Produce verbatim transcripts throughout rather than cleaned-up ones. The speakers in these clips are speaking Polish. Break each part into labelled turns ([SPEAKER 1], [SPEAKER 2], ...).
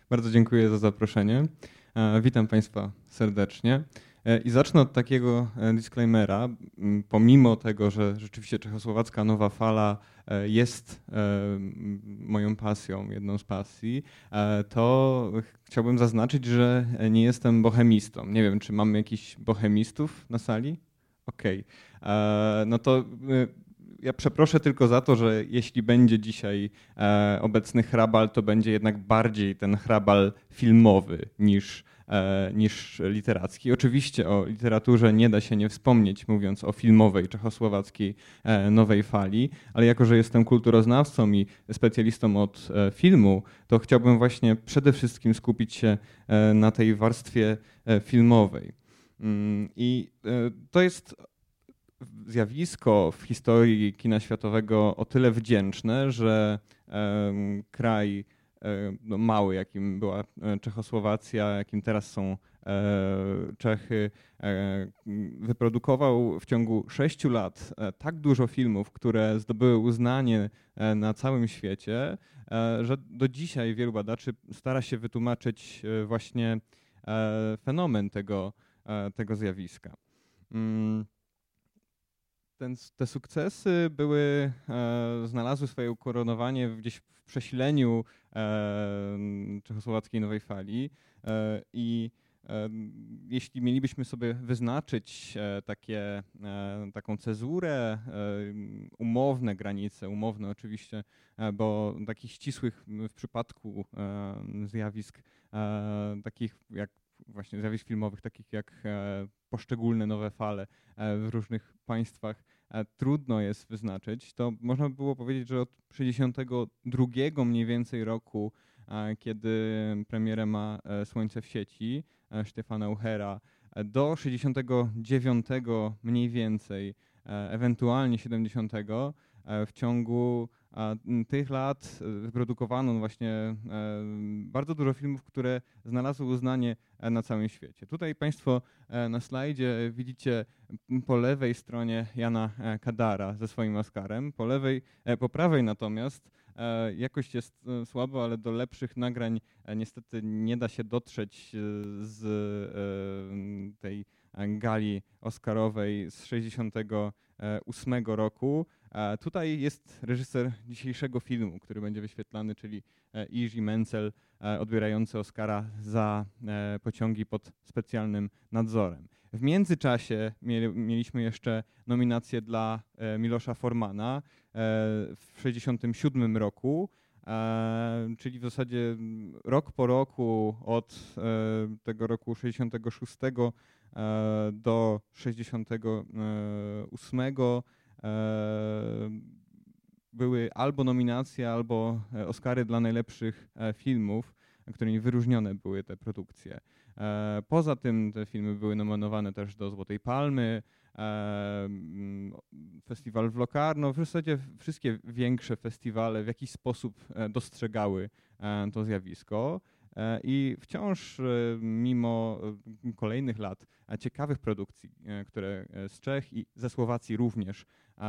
[SPEAKER 1] Bardzo dziękuję za zaproszenie. Witam Państwa serdecznie. I zacznę od takiego disclaimera. Pomimo tego, że rzeczywiście czechosłowacka nowa fala jest moją pasją, jedną z pasji, to chciałbym zaznaczyć, że nie jestem bohemistą. Nie wiem, czy mamy jakichś bohemistów na sali? Okej. Okay. No to ja przeproszę tylko za to, że jeśli będzie dzisiaj e, obecny hrabal, to będzie jednak bardziej ten hrabal filmowy niż, e, niż literacki. Oczywiście o literaturze nie da się nie wspomnieć, mówiąc o filmowej czechosłowackiej e, nowej fali, ale jako, że jestem kulturoznawcą i specjalistą od e, filmu, to chciałbym właśnie przede wszystkim skupić się e, na tej warstwie e, filmowej. Mm, I e, to jest zjawisko w historii kina światowego o tyle wdzięczne, że um, kraj um, no, mały, jakim była Czechosłowacja, jakim teraz są e, Czechy, e, wyprodukował w ciągu sześciu lat e, tak dużo filmów, które zdobyły uznanie e, na całym świecie, e, że do dzisiaj wielu badaczy stara się wytłumaczyć e, właśnie e, fenomen tego, e, tego zjawiska. Mm. Ten, te sukcesy były, e, znalazły swoje ukoronowanie gdzieś w przesileniu e, czechosłowackiej nowej fali e, i e, jeśli mielibyśmy sobie wyznaczyć e, takie, e, taką cezurę, e, umowne granice, umowne oczywiście, e, bo takich ścisłych w przypadku e, zjawisk e, takich jak właśnie zjawisk filmowych, takich jak e, poszczególne nowe fale e, w różnych państwach e, trudno jest wyznaczyć, to można by było powiedzieć, że od sześćdziesiątego drugiego mniej więcej roku, e, kiedy premierę ma e, Słońce w sieci e, Stefana Uchera, e, do sześćdziesiątego dziewiątego mniej więcej, e, ewentualnie siedemdziesiątego e, w ciągu a tych lat wyprodukowano właśnie bardzo dużo filmów, które znalazły uznanie na całym świecie. Tutaj Państwo na slajdzie widzicie po lewej stronie Jana Kadara ze swoim Oscarem, po lewej, po prawej natomiast jakość jest słaba, ale do lepszych nagrań niestety nie da się dotrzeć z tej gali oscarowej z sześćdziesiątego ósmego roku. Tutaj jest reżyser dzisiejszego filmu, który będzie wyświetlany, czyli Jiří Mencel, odbierający Oscara za Pociągi pod specjalnym nadzorem. W międzyczasie mieliśmy jeszcze nominację dla Milosza Formana w sześćdziesiątym siódmym roku, czyli w zasadzie rok po roku od tego roku sześćdziesiątego szóstego do sześćdziesiątego ósmego były albo nominacje, albo Oscary dla najlepszych filmów, którymi wyróżnione były te produkcje. Poza tym te filmy były nominowane też do Złotej Palmy, festiwal w Locarno, w zasadzie wszystkie większe festiwale w jakiś sposób dostrzegały to zjawisko. I wciąż mimo kolejnych lat ciekawych produkcji, które z Czech i ze Słowacji również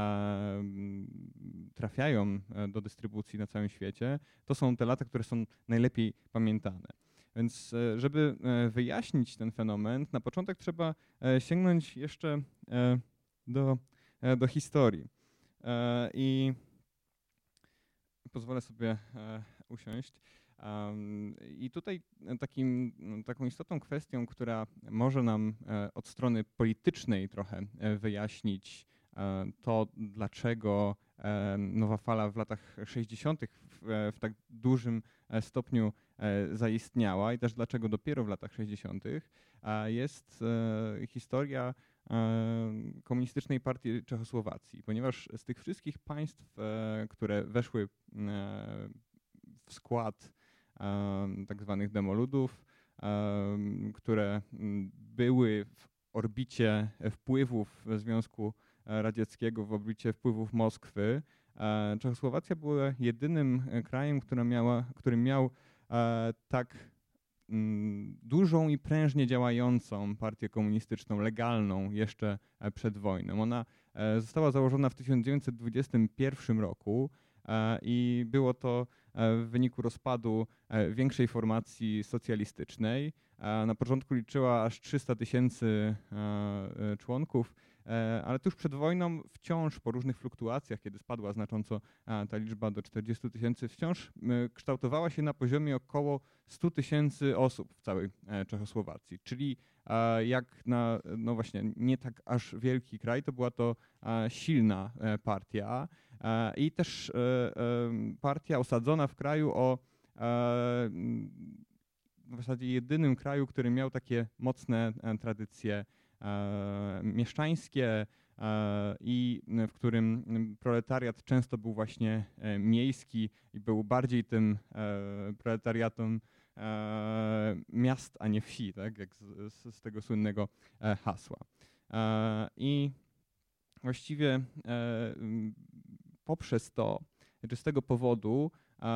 [SPEAKER 1] trafiają do dystrybucji na całym świecie, to są te lata, które są najlepiej pamiętane. Więc żeby wyjaśnić ten fenomen, na początek trzeba sięgnąć jeszcze do, do historii. I pozwolę sobie usiąść. I tutaj takim, taką istotną kwestią, która może nam od strony politycznej trochę wyjaśnić to, dlaczego nowa fala w latach sześćdziesiątych w, w tak dużym stopniu zaistniała i też dlaczego dopiero w latach sześćdziesiątych jest historia Komunistycznej Partii Czechosłowacji, ponieważ z tych wszystkich państw, które weszły w skład tak zwanych demoludów, które były w orbicie wpływów Związku Radzieckiego, w orbicie wpływów Moskwy. Czechosłowacja była jedynym krajem, który, miała, który miał tak dużą i prężnie działającą partię komunistyczną, legalną jeszcze przed wojną. Ona została założona w tysiąc dziewięćset dwudziestym pierwszym roku i było to w wyniku rozpadu większej formacji socjalistycznej. Na początku liczyła aż trzysta tysięcy członków, ale tuż przed wojną wciąż po różnych fluktuacjach, kiedy spadła znacząco ta liczba do czterdziestu tysięcy, wciąż kształtowała się na poziomie około stu tysięcy osób w całej Czechosłowacji. Czyli jak na, no właśnie, nie tak aż wielki kraj, to była to silna partia i też partia osadzona w kraju o w zasadzie jedynym kraju, który miał takie mocne tradycje mieszczańskie i w którym proletariat często był właśnie miejski i był bardziej tym proletariatem miast, a nie wsi, tak jak z, z tego słynnego hasła. I właściwie poprzez to, czy z tego powodu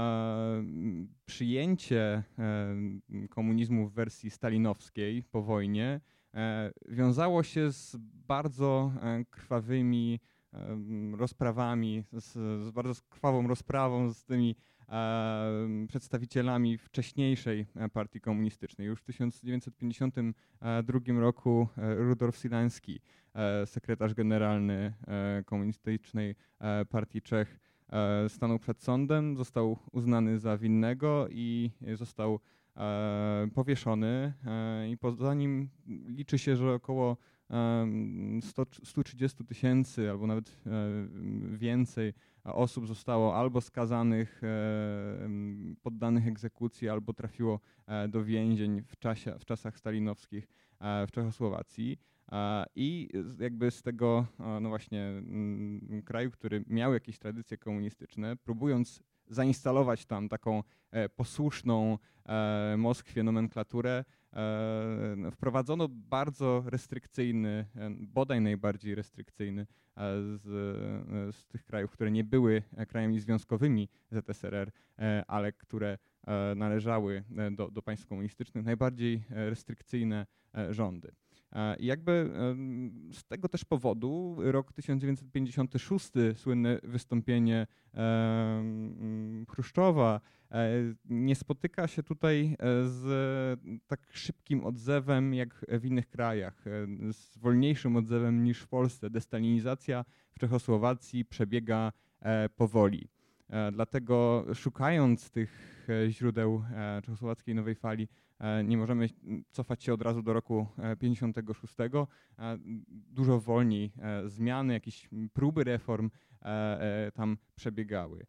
[SPEAKER 1] przyjęcie komunizmu w wersji stalinowskiej po wojnie wiązało się z bardzo krwawymi rozprawami, z, z bardzo krwawą rozprawą z tymi przedstawicielami wcześniejszej partii komunistycznej. Już w tysiąc dziewięćset pięćdziesiątym drugim roku Rudolf Silański, sekretarz generalny Komunistycznej Partii Czech, stanął przed sądem, został uznany za winnego i został powieszony i poza nim liczy się, że około sto trzydzieści tysięcy albo nawet więcej osób zostało albo skazanych, poddanych egzekucji, albo trafiło do więzień w, czasie, w czasach stalinowskich w Czechosłowacji. I jakby z tego, no właśnie, kraju, który miał jakieś tradycje komunistyczne, próbując zainstalować tam taką posłuszną Moskwie nomenklaturę, wprowadzono bardzo restrykcyjny, bodaj najbardziej restrykcyjny z, z tych krajów, które nie były krajami związkowymi Z S R R, ale które należały do, do państw komunistycznych, najbardziej restrykcyjne rządy. I jakby z tego też powodu rok tysiąc dziewięćset pięćdziesiąty szósty, słynne wystąpienie Chruszczowa, nie spotyka się tutaj z tak szybkim odzewem jak w innych krajach, z wolniejszym odzewem niż w Polsce. Destalinizacja w Czechosłowacji przebiega powoli. Dlatego szukając tych źródeł czechosłowackiej nowej fali, nie możemy cofać się od razu do roku pięćdziesiątego szóstego. Dużo wolniej zmiany, jakieś próby reform tam przebiegały.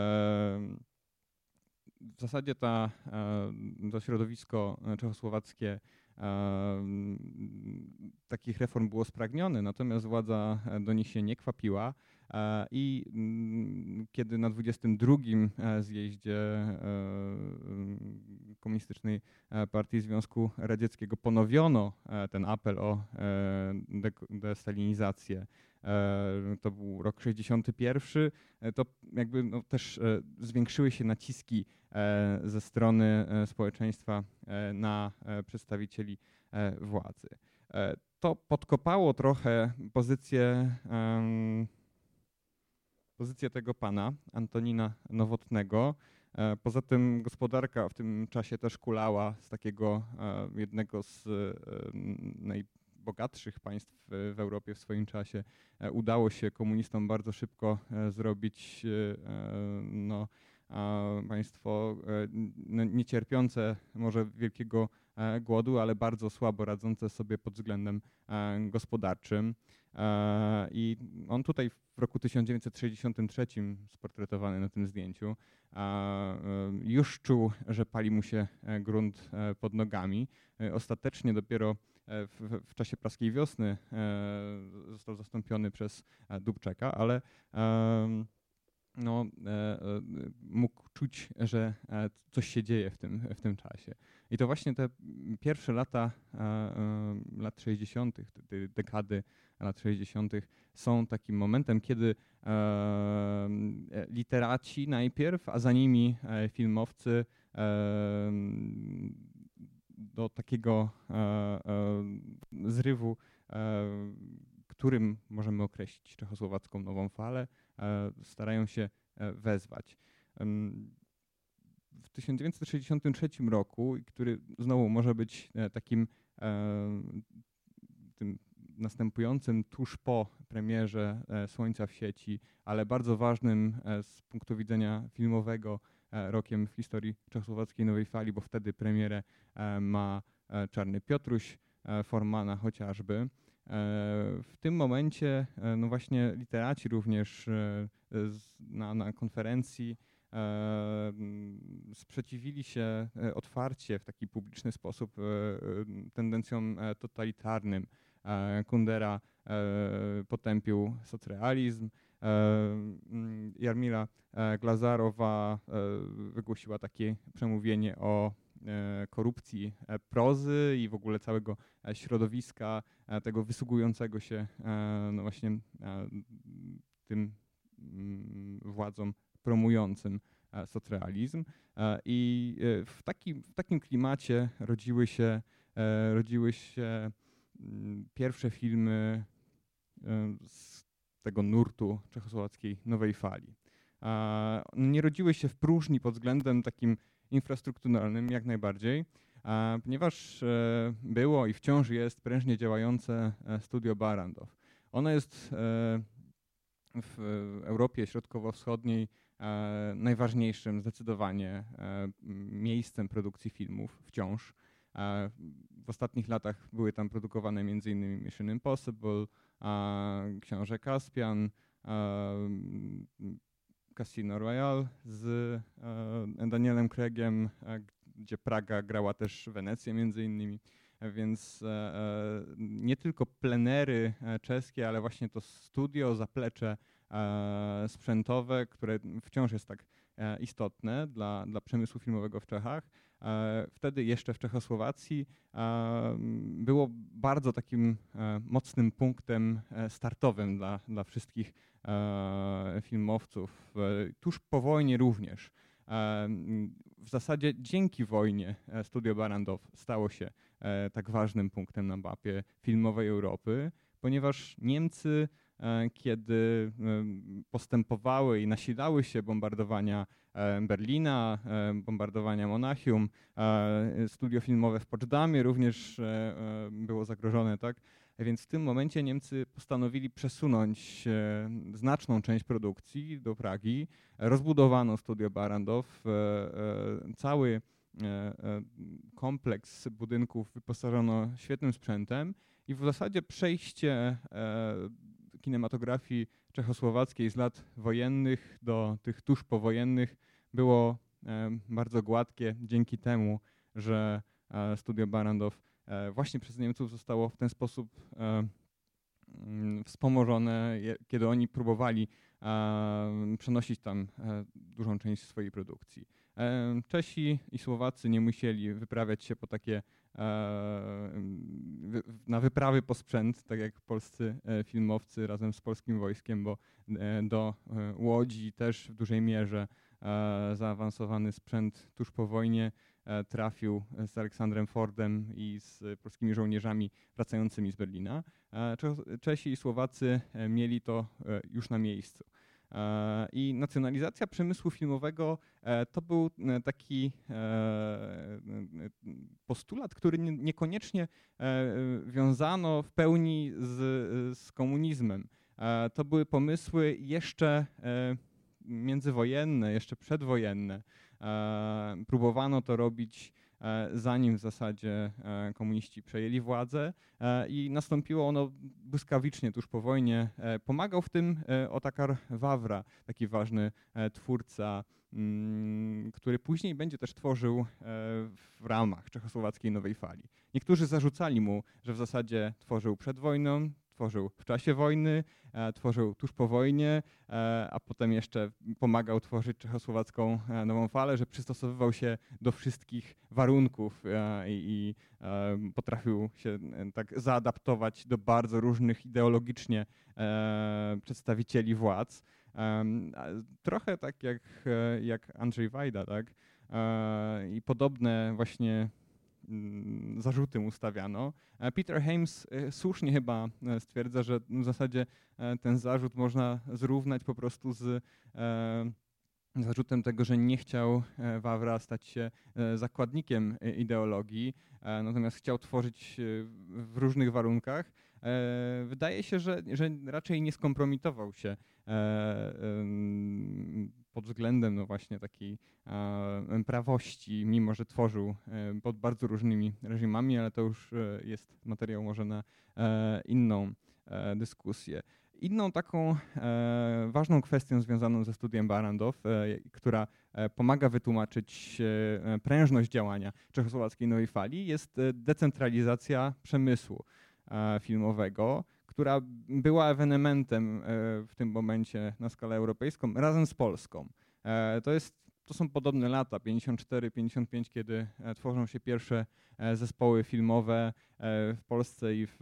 [SPEAKER 1] W zasadzie ta, to środowisko czechosłowackie takich reform było spragnione, natomiast władza do nich się nie kwapiła i kiedy na dwudziestym drugim zjeździe Komunistycznej Partii Związku Radzieckiego ponowiono ten apel o destalinizację, to był rok sześćdziesiąty pierwszy, to jakby no też zwiększyły się naciski ze strony społeczeństwa na przedstawicieli władzy. To podkopało trochę pozycję, pozycję tego pana, Antonina Nowotnego. Poza tym gospodarka w tym czasie też kulała z takiego jednego z najbogatszych państw w Europie w swoim czasie. Udało się komunistom bardzo szybko zrobić no, państwo no, niecierpiące może wielkiego głodu, ale bardzo słabo radzące sobie pod względem gospodarczym. I on tutaj w roku tysiąc dziewięćset sześćdziesiątym trzecim, sportretowany na tym zdjęciu, już czuł, że pali mu się grunt pod nogami. Ostatecznie dopiero w, w czasie praskiej wiosny został zastąpiony przez Dubčeka, ale no, mógł czuć, że coś się dzieje w tym, w tym czasie. I to właśnie te pierwsze lata lat sześćdziesiątych, te dekady lat sześćdziesiątych są takim momentem, kiedy literaci najpierw, a za nimi filmowcy do takiego zrywu, którym możemy określić czechosłowacką nową falę, starają się wezwać. W tysiąc dziewięćset sześćdziesiątym trzecim roku, który znowu może być takim tym następującym tuż po premierze Słońca w sieci, ale bardzo ważnym z punktu widzenia filmowego rokiem w historii czechosłowackiej nowej fali, bo wtedy premierę ma Czarny Piotruś Formana chociażby. W tym momencie no właśnie literaci również na, na konferencji sprzeciwili się otwarcie w taki publiczny sposób tendencjom totalitarnym. Kundera potępił socrealizm, Jarmila Glazarowa wygłosiła takie przemówienie o korupcji prozy i w ogóle całego środowiska tego wysługującego się no właśnie tym władzom promującym socrealizm. I w takim, w takim klimacie rodziły się, rodziły się pierwsze filmy z tego nurtu czechosłowackiej nowej fali. Nie rodziły się w próżni pod względem takim infrastrukturalnym jak najbardziej, ponieważ było i wciąż jest prężnie działające studio Barrandov. Ono jest w Europie Środkowo-Wschodniej najważniejszym zdecydowanie miejscem produkcji filmów wciąż. W ostatnich latach były tam produkowane między innymi Mission Impossible, Książę Kaspian, Casino Royale z Danielem Craigiem, gdzie Praga grała też Wenecję między innymi. Więc nie tylko plenery czeskie, ale właśnie to studio, zaplecze sprzętowe, które wciąż jest tak istotne dla, dla przemysłu filmowego w Czechach. Wtedy jeszcze w Czechosłowacji było bardzo takim mocnym punktem startowym dla, dla wszystkich filmowców. Tuż po wojnie również. W zasadzie dzięki wojnie studio Barrandov stało się tak ważnym punktem na mapie filmowej Europy, ponieważ Niemcy, kiedy postępowały i nasilały się bombardowania Berlina, bombardowania Monachium, studio filmowe w Poczdamie również było zagrożone, tak? Więc w tym momencie Niemcy postanowili przesunąć znaczną część produkcji do Pragi. Rozbudowano studio Barrandov, cały kompleks budynków wyposażono świetnym sprzętem i w zasadzie przejście kinematografii czechosłowackiej z lat wojennych do tych tuż powojennych było bardzo gładkie dzięki temu, że studio Barrandov właśnie przez Niemców zostało w ten sposób wspomożone, kiedy oni próbowali przenosić tam dużą część swojej produkcji. Czesi i Słowacy nie musieli wyprawiać się po takie na wyprawy po sprzęt, tak jak polscy filmowcy razem z polskim wojskiem, bo do Łodzi też w dużej mierze zaawansowany sprzęt tuż po wojnie trafił z Aleksandrem Fordem i z polskimi żołnierzami wracającymi z Berlina. Czesi i Słowacy mieli to już na miejscu. I nacjonalizacja przemysłu filmowego to był taki postulat, który niekoniecznie wiązano w pełni z, z komunizmem. To były pomysły jeszcze międzywojenne, jeszcze przedwojenne. Próbowano to robić zanim w zasadzie komuniści przejęli władzę i nastąpiło ono błyskawicznie tuż po wojnie. Pomagał w tym Otakar Wawra, taki ważny twórca, który później będzie też tworzył w ramach czechosłowackiej nowej fali. Niektórzy zarzucali mu, że w zasadzie tworzył przed wojną, tworzył w czasie wojny, tworzył tuż po wojnie, a potem jeszcze pomagał tworzyć czechosłowacką nową falę, że przystosowywał się do wszystkich warunków i, i potrafił się tak zaadaptować do bardzo różnych ideologicznie przedstawicieli władz. Trochę tak jak, jak Andrzej Wajda, tak? I podobne właśnie zarzuty mu stawiano. Peter Hames słusznie chyba stwierdza, że w zasadzie ten zarzut można zrównać po prostu z zarzutem tego, że nie chciał Wawra stać się zakładnikiem ideologii, natomiast chciał tworzyć w różnych warunkach. Wydaje się, że, że raczej nie skompromitował się pod względem no właśnie takiej prawości, mimo że tworzył pod bardzo różnymi reżimami, ale to już jest materiał może na inną dyskusję. Inną taką e, ważną kwestią związaną ze studiem Barandow, e, która e, pomaga wytłumaczyć e, prężność działania czechosłowackiej nowej fali, jest decentralizacja przemysłu e, filmowego, która była ewenementem e, w tym momencie na skalę europejską razem z Polską. E, to jest To są podobne lata, pięćdziesiąt cztery pięćdziesiąt pięć, kiedy tworzą się pierwsze zespoły filmowe w Polsce i w,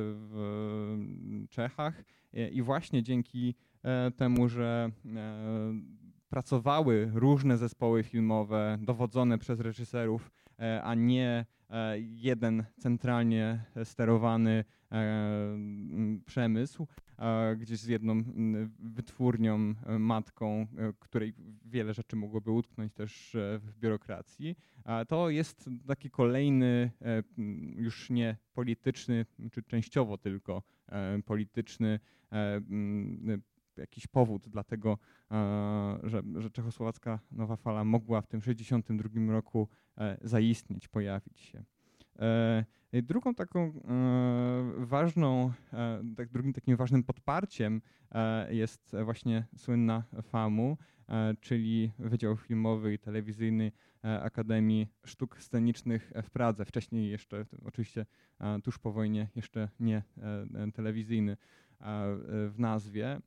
[SPEAKER 1] w Czechach. I właśnie dzięki temu, że pracowały różne zespoły filmowe dowodzone przez reżyserów, a nie jeden centralnie sterowany przemysł, gdzieś z jedną wytwórnią, matką, której wiele rzeczy mogłoby utknąć też w biurokracji. To jest taki kolejny, już nie polityczny, czy częściowo tylko polityczny jakiś powód dla tego, że, że czechosłowacka nowa fala mogła w tym sześćdziesiątym drugim roku zaistnieć, pojawić się. Drugą taką ważną, tak, drugim takim ważnym podparciem jest właśnie słynna FAMU, czyli Wydział Filmowy i Telewizyjny Akademii Sztuk Scenicznych w Pradze. Wcześniej jeszcze, oczywiście tuż po wojnie, jeszcze nie telewizyjny w nazwie.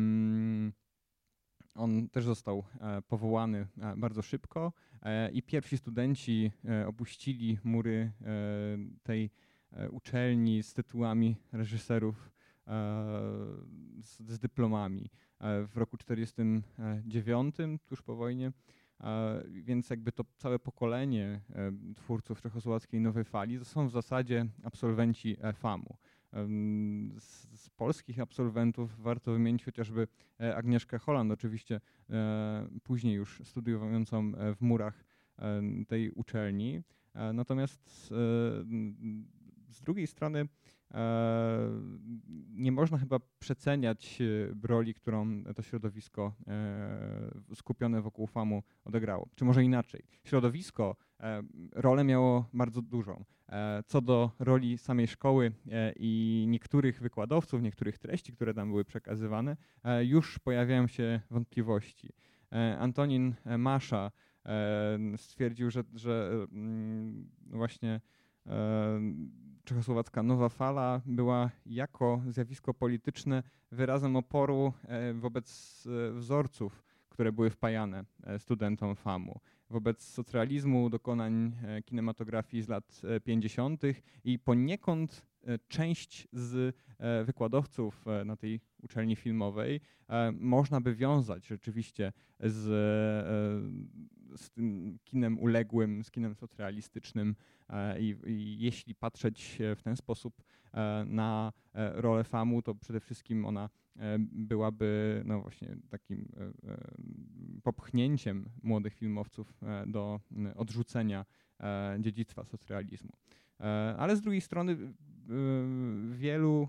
[SPEAKER 1] On też został powołany bardzo szybko i pierwsi studenci opuścili mury tej uczelni z tytułami reżyserów, z, z dyplomami w roku czterdziestym dziewiątym, tuż po wojnie. Więc jakby to całe pokolenie twórców czechosłowackiej nowej fali to są w zasadzie absolwenci FAMU. Z, z polskich absolwentów warto wymienić chociażby Agnieszkę Holland, oczywiście później już studiującą w murach tej uczelni. Natomiast z drugiej strony nie można chyba przeceniać roli, którą to środowisko skupione wokół FAMU odegrało. Czy może inaczej. Środowisko rolę miało bardzo dużą. Co do roli samej szkoły i niektórych wykładowców, niektórych treści, które tam były przekazywane, już pojawiają się wątpliwości. Antonin Masza stwierdził, że, że właśnie czechosłowacka nowa fala była jako zjawisko polityczne wyrazem oporu wobec wzorców, które były wpajane studentom FAMU, wobec socrealizmu, dokonań kinematografii z lat pięćdziesiątych i poniekąd część z wykładowców na tej uczelni filmowej można by wiązać rzeczywiście z, z tym kinem uległym, z kinem socrealistycznym i, i jeśli patrzeć w ten sposób na rolę FAMU, to przede wszystkim ona byłaby no właśnie takim popchnięciem młodych filmowców do odrzucenia dziedzictwa socrealizmu. Ale z drugiej strony wielu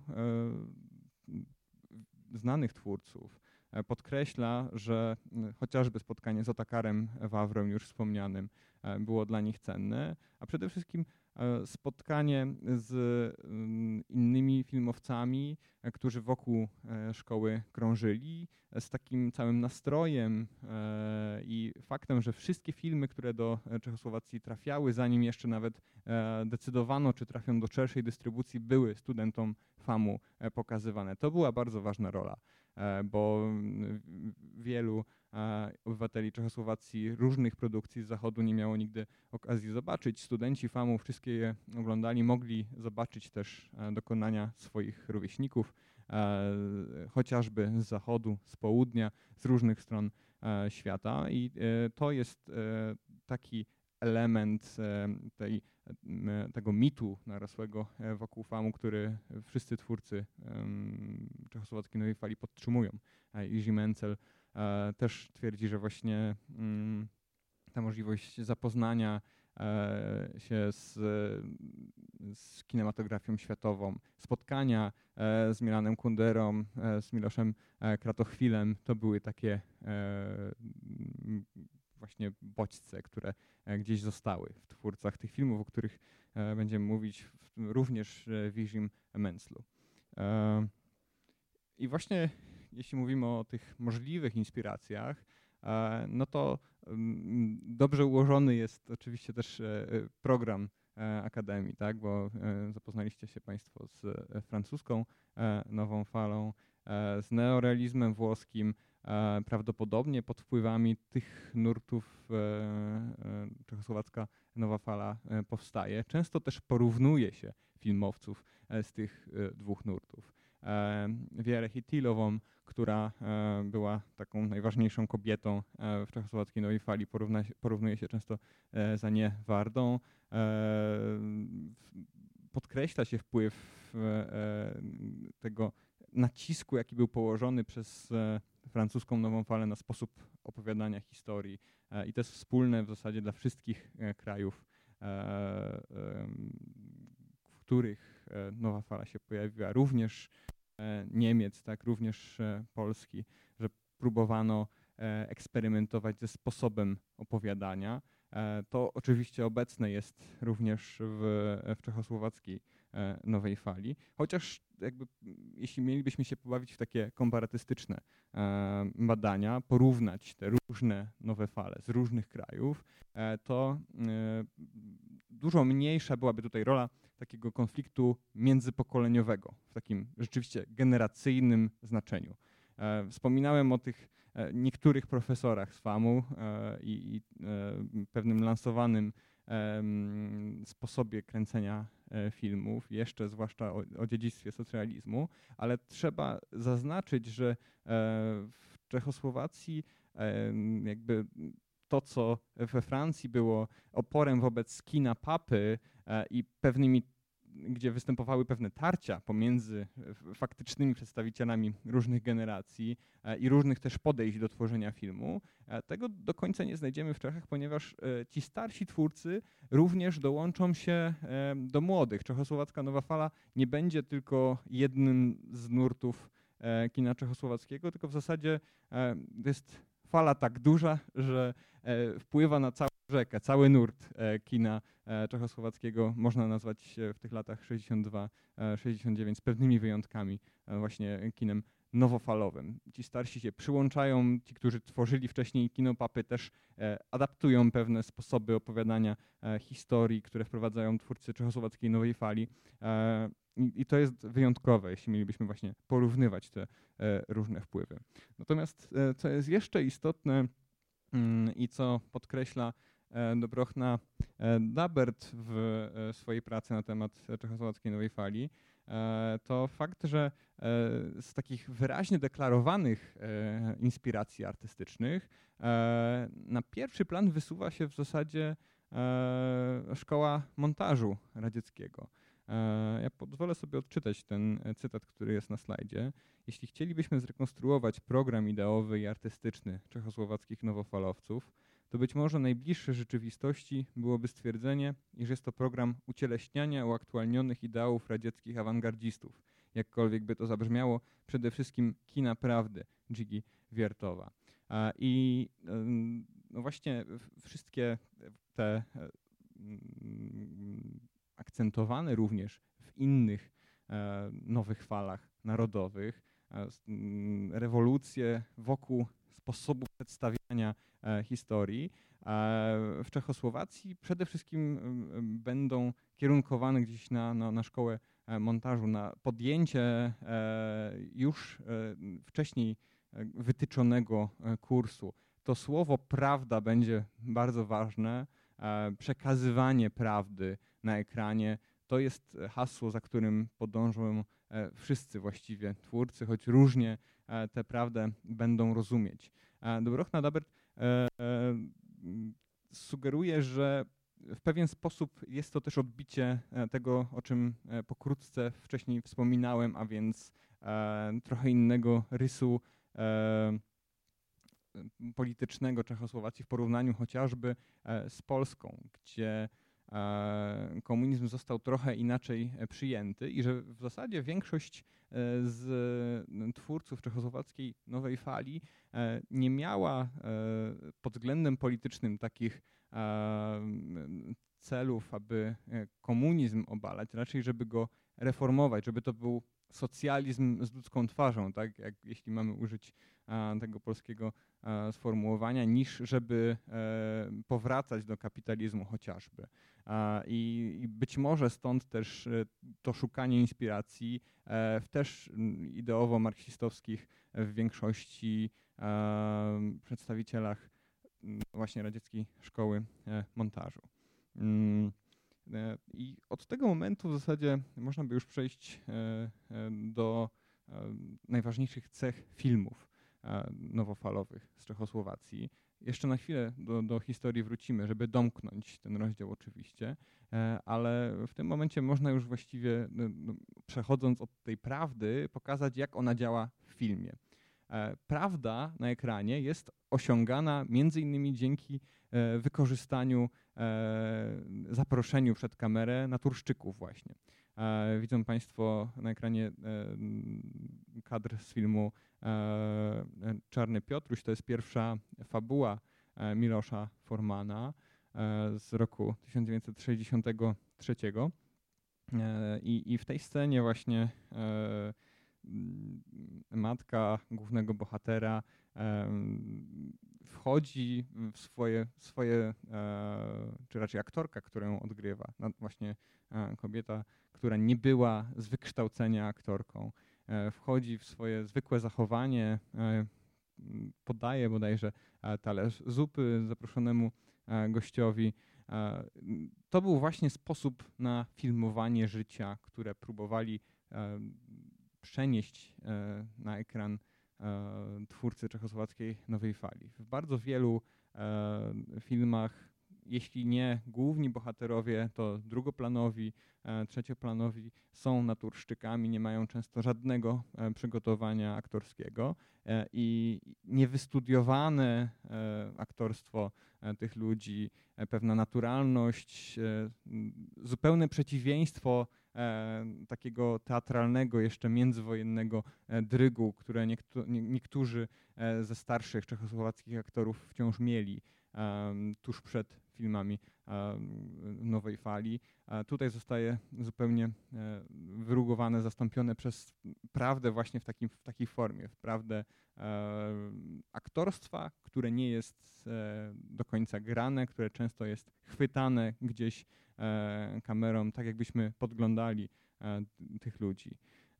[SPEAKER 1] znanych twórców podkreśla, że chociażby spotkanie z Otakarem Wawrą, już wspomnianym, było dla nich cenne, a przede wszystkim spotkanie z innymi filmowcami, którzy wokół szkoły krążyli, z takim całym nastrojem i faktem, że wszystkie filmy, które do Czechosłowacji trafiały, zanim jeszcze nawet decydowano, czy trafią do szerszej dystrybucji, były studentom FAMU pokazywane. To była bardzo ważna rola, bo wielu obywateli Czechosłowacji różnych produkcji z Zachodu nie miało nigdy okazji zobaczyć. Studenci FAMU wszystkie je oglądali, mogli zobaczyć też dokonania swoich rówieśników, chociażby z Zachodu, z Południa, z różnych stron świata i to jest taki element tej, tego mitu narosłego wokół FAMU, który wszyscy twórcy czechosłowackiej nowej fali podtrzymują. Jiří Mencel też twierdzi, że właśnie ta możliwość zapoznania się z, z kinematografią światową, spotkania z Milanem Kunderą, z Miloszem Kratochwilem, to były takie właśnie bodźce, które gdzieś zostały w twórcach tych filmów, o których będziemy mówić, również w Widzim Mentzlu. I właśnie jeśli mówimy o tych możliwych inspiracjach, no to dobrze ułożony jest oczywiście też program Akademii, tak? Bo zapoznaliście się Państwo z francuską nową falą, z neorealizmem włoskim, prawdopodobnie pod wpływami tych nurtów czechosłowacka nowa fala powstaje. Często też porównuje się filmowców z tych dwóch nurtów. Wierę Chytilową, która była taką najważniejszą kobietą w czechosłowackiej nowej fali, porówna, porównuje się często z Anię Wardą. Podkreśla się wpływ tego nacisku, jaki był położony przez francuską nową falę na sposób opowiadania historii. I to jest wspólne w zasadzie dla wszystkich krajów, w których nowa fala się pojawiła, również Niemiec, tak, również Polski, że próbowano eksperymentować ze sposobem opowiadania. To oczywiście obecne jest również w, w czechosłowackiej nowej fali, chociaż jakby, jeśli mielibyśmy się pobawić w takie komparatystyczne badania, porównać te różne nowe fale z różnych krajów, to dużo mniejsza byłaby tutaj rola takiego konfliktu międzypokoleniowego w takim rzeczywiście generacyjnym znaczeniu. Wspominałem o tych niektórych profesorach z famu i, i pewnym lansowanym sposobie kręcenia filmów, jeszcze zwłaszcza o, o dziedzictwie socrealizmu, ale trzeba zaznaczyć, że w Czechosłowacji jakby to, co we Francji było oporem wobec kina papy i pewnymi, gdzie występowały pewne tarcia pomiędzy faktycznymi przedstawicielami różnych generacji i różnych też podejść do tworzenia filmu, tego do końca nie znajdziemy w Czechach, ponieważ ci starsi twórcy również dołączą się do młodych. Czechosłowacka nowa fala nie będzie tylko jednym z nurtów kina czechosłowackiego, tylko w zasadzie jest fala tak duża, że wpływa na całą rzekę, cały nurt kina czechosłowackiego można nazwać w tych latach sześćdziesiąt dwa sześćdziesiąt dziewięć z pewnymi wyjątkami właśnie kinem nowofalowym. Ci starsi się przyłączają, ci, którzy tworzyli wcześniej kino papy, też adaptują pewne sposoby opowiadania historii, które wprowadzają twórcy czechosłowackiej nowej fali. I to jest wyjątkowe, jeśli mielibyśmy właśnie porównywać te różne wpływy. Natomiast co jest jeszcze istotne i co podkreśla Dobrochna Dabert w swojej pracy na temat czechosłowackiej nowej fali, to fakt, że z takich wyraźnie deklarowanych inspiracji artystycznych na pierwszy plan wysuwa się w zasadzie szkoła montażu radzieckiego. Ja pozwolę sobie odczytać ten cytat, który jest na slajdzie. Jeśli chcielibyśmy zrekonstruować program ideowy i artystyczny czechosłowackich nowofalowców, to być może najbliższe rzeczywistości byłoby stwierdzenie, iż jest to program ucieleśniania uaktualnionych ideałów radzieckich awangardzistów, jakkolwiek by to zabrzmiało, przede wszystkim kina prawdy Dzigi Wiertowa. I no właśnie wszystkie te akcentowane również w innych nowych falach narodowych rewolucje wokół sposobu przedstawiania historii w Czechosłowacji przede wszystkim będą kierunkowane gdzieś na, na, na szkołę montażu, na podjęcie już wcześniej wytyczonego kursu. To słowo prawda będzie bardzo ważne, przekazywanie prawdy na ekranie. To jest hasło, za którym podążą wszyscy właściwie twórcy, choć różnie tę prawdę będą rozumieć. Dobrochna Dabert sugeruje, że w pewien sposób jest to też odbicie tego, o czym pokrótce wcześniej wspominałem, a więc trochę innego rysu politycznego Czechosłowacji w porównaniu chociażby z Polską, gdzie komunizm został trochę inaczej przyjęty i że w zasadzie większość z twórców czechosłowackiej nowej fali nie miała pod względem politycznym takich celów, aby komunizm obalać, raczej żeby go reformować, żeby to był socjalizm z ludzką twarzą, tak, jak jeśli mamy użyć a, tego polskiego a, sformułowania, niż żeby e, powracać do kapitalizmu chociażby. A, i, I być może stąd też e, to szukanie inspiracji e, w też ideowo-marksistowskich w większości e, przedstawicielach właśnie radzieckiej szkoły e, montażu. Mm. I od tego momentu w zasadzie można by już przejść do najważniejszych cech filmów nowofalowych z Czechosłowacji. Jeszcze na chwilę do, do historii wrócimy, żeby domknąć ten rozdział oczywiście, ale w tym momencie można już właściwie, przechodząc od tej prawdy, pokazać, jak ona działa w filmie. Prawda na ekranie jest osiągana między innymi dzięki wykorzystaniu, zaproszeniu przed kamerę naturszczyków właśnie. Widzą Państwo na ekranie kadr z filmu Czarny Piotruś. To jest pierwsza fabuła Milosza Formana z roku tysiąc dziewięćset sześćdziesiątego trzeciego. I, i w tej scenie właśnie matka głównego bohatera wchodzi w swoje, swoje czy raczej aktorka, którą odgrywa, właśnie kobieta, która nie była z wykształcenia aktorką, wchodzi w swoje zwykłe zachowanie, podaje bodajże talerz zupy zaproszonemu gościowi. To był właśnie sposób na filmowanie życia, które próbowali przenieść na ekran twórcy czechosłowackiej nowej fali. W bardzo wielu filmach, jeśli nie główni bohaterowie, to drugoplanowi, trzecioplanowi są naturszczykami, nie mają często żadnego przygotowania aktorskiego i niewystudiowane aktorstwo tych ludzi, pewna naturalność, zupełne przeciwieństwo takiego teatralnego, jeszcze międzywojennego drygu, które niektórzy ze starszych czechosłowackich aktorów wciąż mieli tuż przed filmami nowej fali. Tutaj zostaje zupełnie wyrugowane, zastąpione przez prawdę właśnie w, takim, w takiej formie, w prawdę aktorstwa, które nie jest do końca grane, które często jest chwytane gdzieś kamerą, tak jakbyśmy podglądali tych ludzi.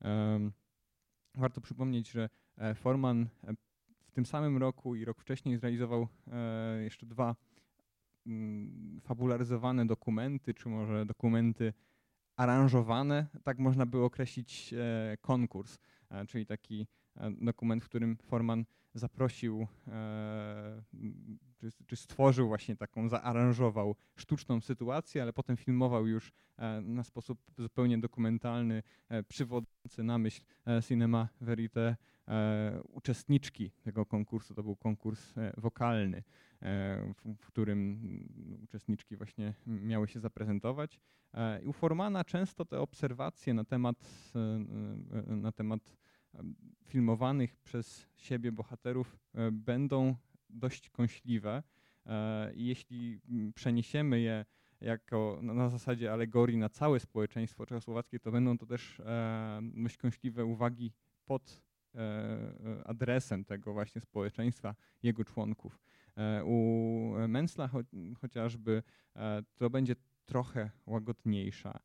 [SPEAKER 1] Warto przypomnieć, że Forman w tym samym roku i rok wcześniej zrealizował jeszcze dwa fabularyzowane dokumenty, czy może dokumenty aranżowane, tak można by określić konkurs, czyli taki dokument, w którym Forman zaprosił, czy, czy stworzył właśnie taką, zaaranżował sztuczną sytuację, ale potem filmował już na sposób zupełnie dokumentalny, przywodzący na myśl Cinema Verite uczestniczki tego konkursu. To był konkurs wokalny, w, w którym uczestniczki właśnie miały się zaprezentować. I u Formana często te obserwacje na temat, na temat filmowanych przez siebie bohaterów będą dość kąśliwe i jeśli przeniesiemy je jako na zasadzie alegorii na całe społeczeństwo czechosłowackie, to będą to też dość kąśliwe uwagi pod adresem tego właśnie społeczeństwa, jego członków. U Mencla cho chociażby to będzie trochę łagodniejsza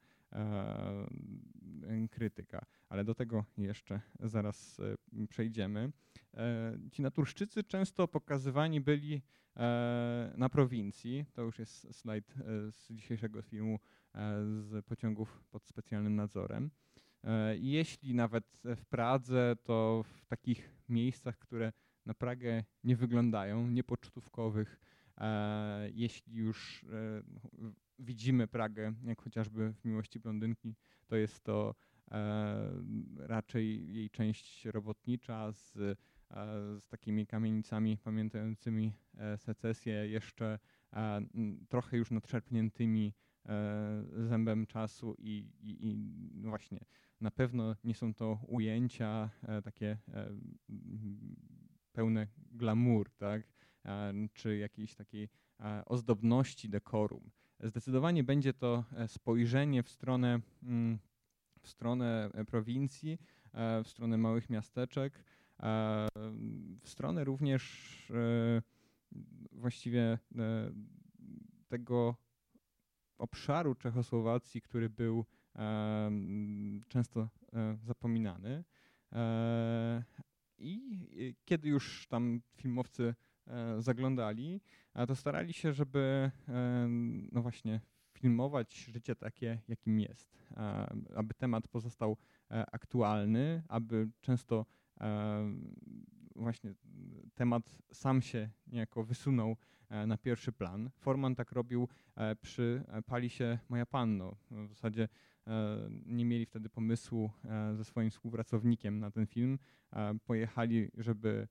[SPEAKER 1] krytyka, ale do tego jeszcze zaraz przejdziemy. Ci naturszczycy często pokazywani byli na prowincji. To już jest slajd z dzisiejszego filmu z pociągów pod specjalnym nadzorem. Jeśli nawet w Pradze, to w takich miejscach, które na Pragę nie wyglądają, niepocztówkowych. Jeśli już widzimy Pragę, jak chociażby w Miłości Blondynki, to jest to raczej jej część robotnicza z z takimi kamienicami pamiętającymi secesję, jeszcze trochę już nadszarpniętymi zębem czasu i, i, i no właśnie, na pewno nie są to ujęcia takie pełne glamour, tak? Czy jakiejś takiej ozdobności dekorum. Zdecydowanie będzie to spojrzenie w stronę, w stronę prowincji, w stronę małych miasteczek, w stronę również właściwie tego obszaru Czechosłowacji, który był często zapominany. I kiedy już tam filmowcy zaglądali, to starali się, żeby no właśnie filmować życie takie, jakim jest, aby temat pozostał aktualny, aby często właśnie temat sam się niejako wysunął na pierwszy plan. Forman tak robił przy Pali się moja panno. W zasadzie nie mieli wtedy pomysłu ze swoim współpracownikiem na ten film. Pojechali, żeby,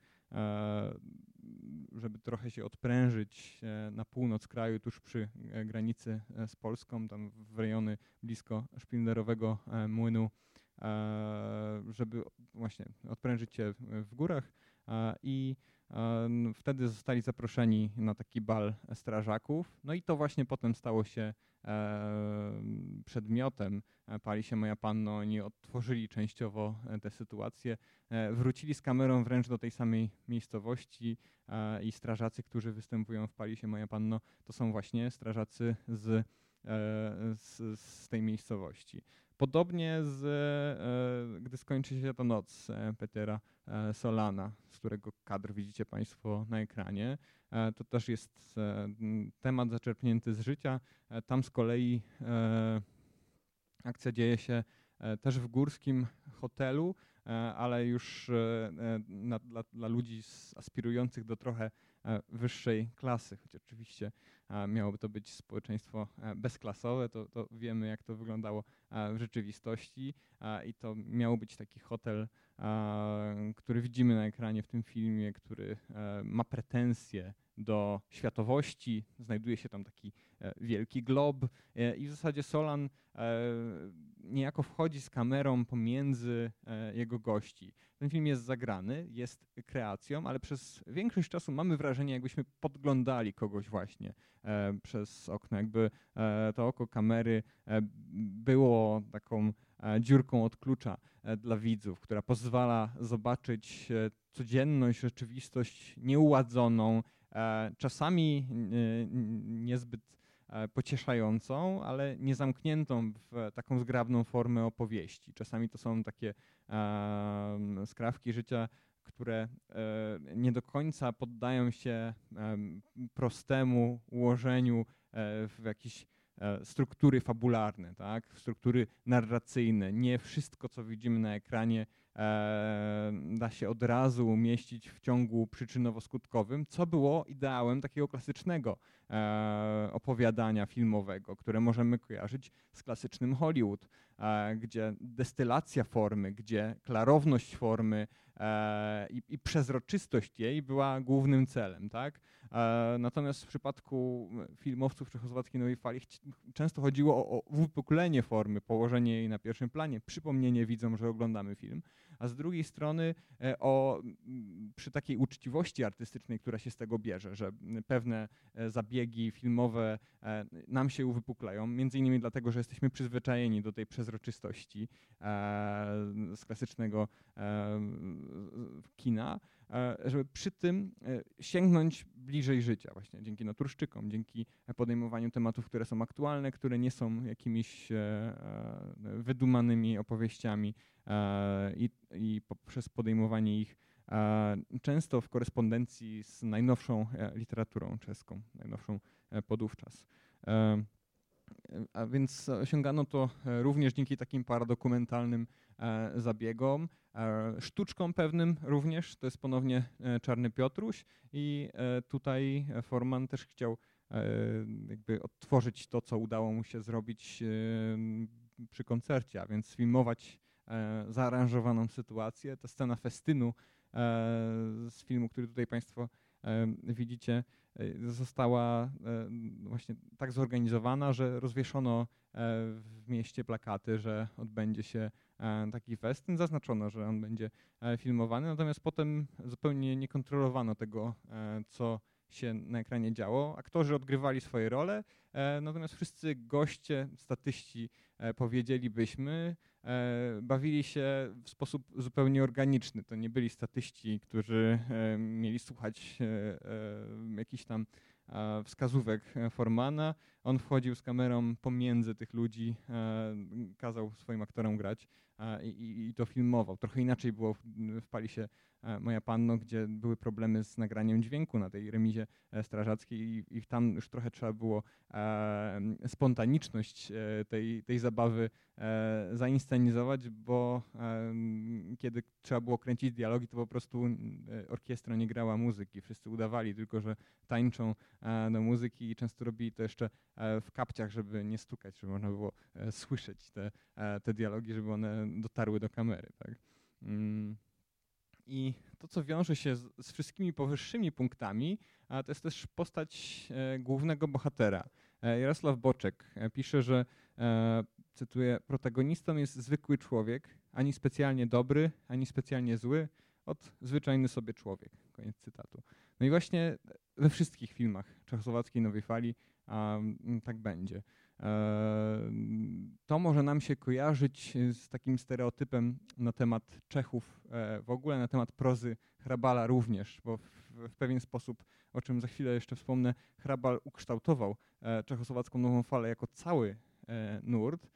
[SPEAKER 1] żeby trochę się odprężyć na północ kraju, tuż przy granicy z Polską, tam w rejony blisko szpindlerowego młynu, żeby właśnie odprężyć się w górach i wtedy zostali zaproszeni na taki bal strażaków. No i to właśnie potem stało się przedmiotem Pali się moja panno. Oni odtworzyli częściowo tę sytuację, wrócili z kamerą wręcz do tej samej miejscowości i strażacy, którzy występują w Pali się moja panno, to są właśnie strażacy z, z, z tej miejscowości. Podobnie z, gdy skończy się ta noc Petera Solana, z którego kadr widzicie Państwo na ekranie. To też jest temat zaczerpnięty z życia. Tam z kolei akcja dzieje się też w górskim hotelu, ale już na, dla, dla ludzi aspirujących do trochę wyższej klasy, choć oczywiście miałoby to być społeczeństwo bezklasowe, to, to wiemy, jak to wyglądało w rzeczywistości i to miał być taki hotel, który widzimy na ekranie w tym filmie, który ma pretensje do światowości, znajduje się tam taki wielki glob i w zasadzie Solan niejako wchodzi z kamerą pomiędzy jego gości. Ten film jest zagrany, jest kreacją, ale przez większość czasu mamy wrażenie, jakbyśmy podglądali kogoś właśnie przez okno, jakby to oko kamery było taką dziurką od klucza dla widzów, która pozwala zobaczyć codzienność, rzeczywistość nieuładzoną, czasami niezbyt pocieszającą, ale nie zamkniętą w taką zgrabną formę opowieści. Czasami to są takie skrawki życia, które nie do końca poddają się prostemu ułożeniu w jakiś struktury fabularne, tak? Struktury narracyjne. Nie wszystko, co widzimy na ekranie, da się od razu umieścić w ciągu przyczynowo-skutkowym, co było ideałem takiego klasycznego opowiadania filmowego, które możemy kojarzyć z klasycznym Hollywood, gdzie destylacja formy, gdzie klarowność formy i, i przezroczystość jej była głównym celem, tak? Natomiast w przypadku filmowców czechosłowackiej nowej fali często chodziło o, o uwypuklenie formy, położenie jej na pierwszym planie, przypomnienie widzom, że oglądamy film, a z drugiej strony o, przy takiej uczciwości artystycznej, która się z tego bierze, że pewne zabiegi filmowe nam się uwypuklają, między innymi dlatego, że jesteśmy przyzwyczajeni do tej przezroczystości z klasycznego kina, żeby przy tym sięgnąć bliżej życia właśnie dzięki naturszczykom, dzięki podejmowaniu tematów, które są aktualne, które nie są jakimiś wydumanymi opowieściami i, i poprzez podejmowanie ich często w korespondencji z najnowszą literaturą czeską, najnowszą podówczas. A więc osiągano to również dzięki takim paradokumentalnym zabiegom, sztuczkom pewnym również, to jest ponownie Czarny Piotruś i tutaj Forman też chciał jakby odtworzyć to, co udało mu się zrobić przy koncercie, a więc filmować zaaranżowaną sytuację. Ta scena festynu z filmu, który tutaj Państwo widzicie, została właśnie tak zorganizowana, że rozwieszono w mieście plakaty, że odbędzie się taki festyn. Zaznaczono, że on będzie filmowany, natomiast potem zupełnie nie kontrolowano tego, co się na ekranie działo. Aktorzy odgrywali swoje role, natomiast wszyscy goście, statyści, powiedzielibyśmy, bawili się w sposób zupełnie organiczny. To nie byli statyści, którzy mieli słuchać jakichś tam wskazówek Formana. On wchodził z kamerą pomiędzy tych ludzi, kazał swoim aktorom grać i, i to filmował. Trochę inaczej było w Pali się moja panno, gdzie były problemy z nagraniem dźwięku na tej remizie strażackiej i, i tam już trochę trzeba było spontaniczność tej, tej zabawy zainscenizować, bo kiedy trzeba było kręcić dialogi, to po prostu orkiestra nie grała muzyki. Wszyscy udawali tylko, że tańczą do muzyki i często robili to jeszcze w kapciach, żeby nie stukać, żeby można było słyszeć te, te dialogi, żeby one dotarły do kamery. Tak? I to, co wiąże się z, z wszystkimi powyższymi punktami, to jest też postać głównego bohatera. Jarosław Boczek pisze, że, cytuję, protagonistą jest zwykły człowiek, ani specjalnie dobry, ani specjalnie zły, od zwyczajny sobie człowiek. Koniec cytatu. No i właśnie we wszystkich filmach czechosłowackiej nowej fali um, tak będzie. E, to może nam się kojarzyć z takim stereotypem na temat Czechów e, w ogóle, na temat prozy Hrabala również, bo w, w pewien sposób, o czym za chwilę jeszcze wspomnę, Hrabal ukształtował e, czechosłowacką nową falę jako cały e, nurt.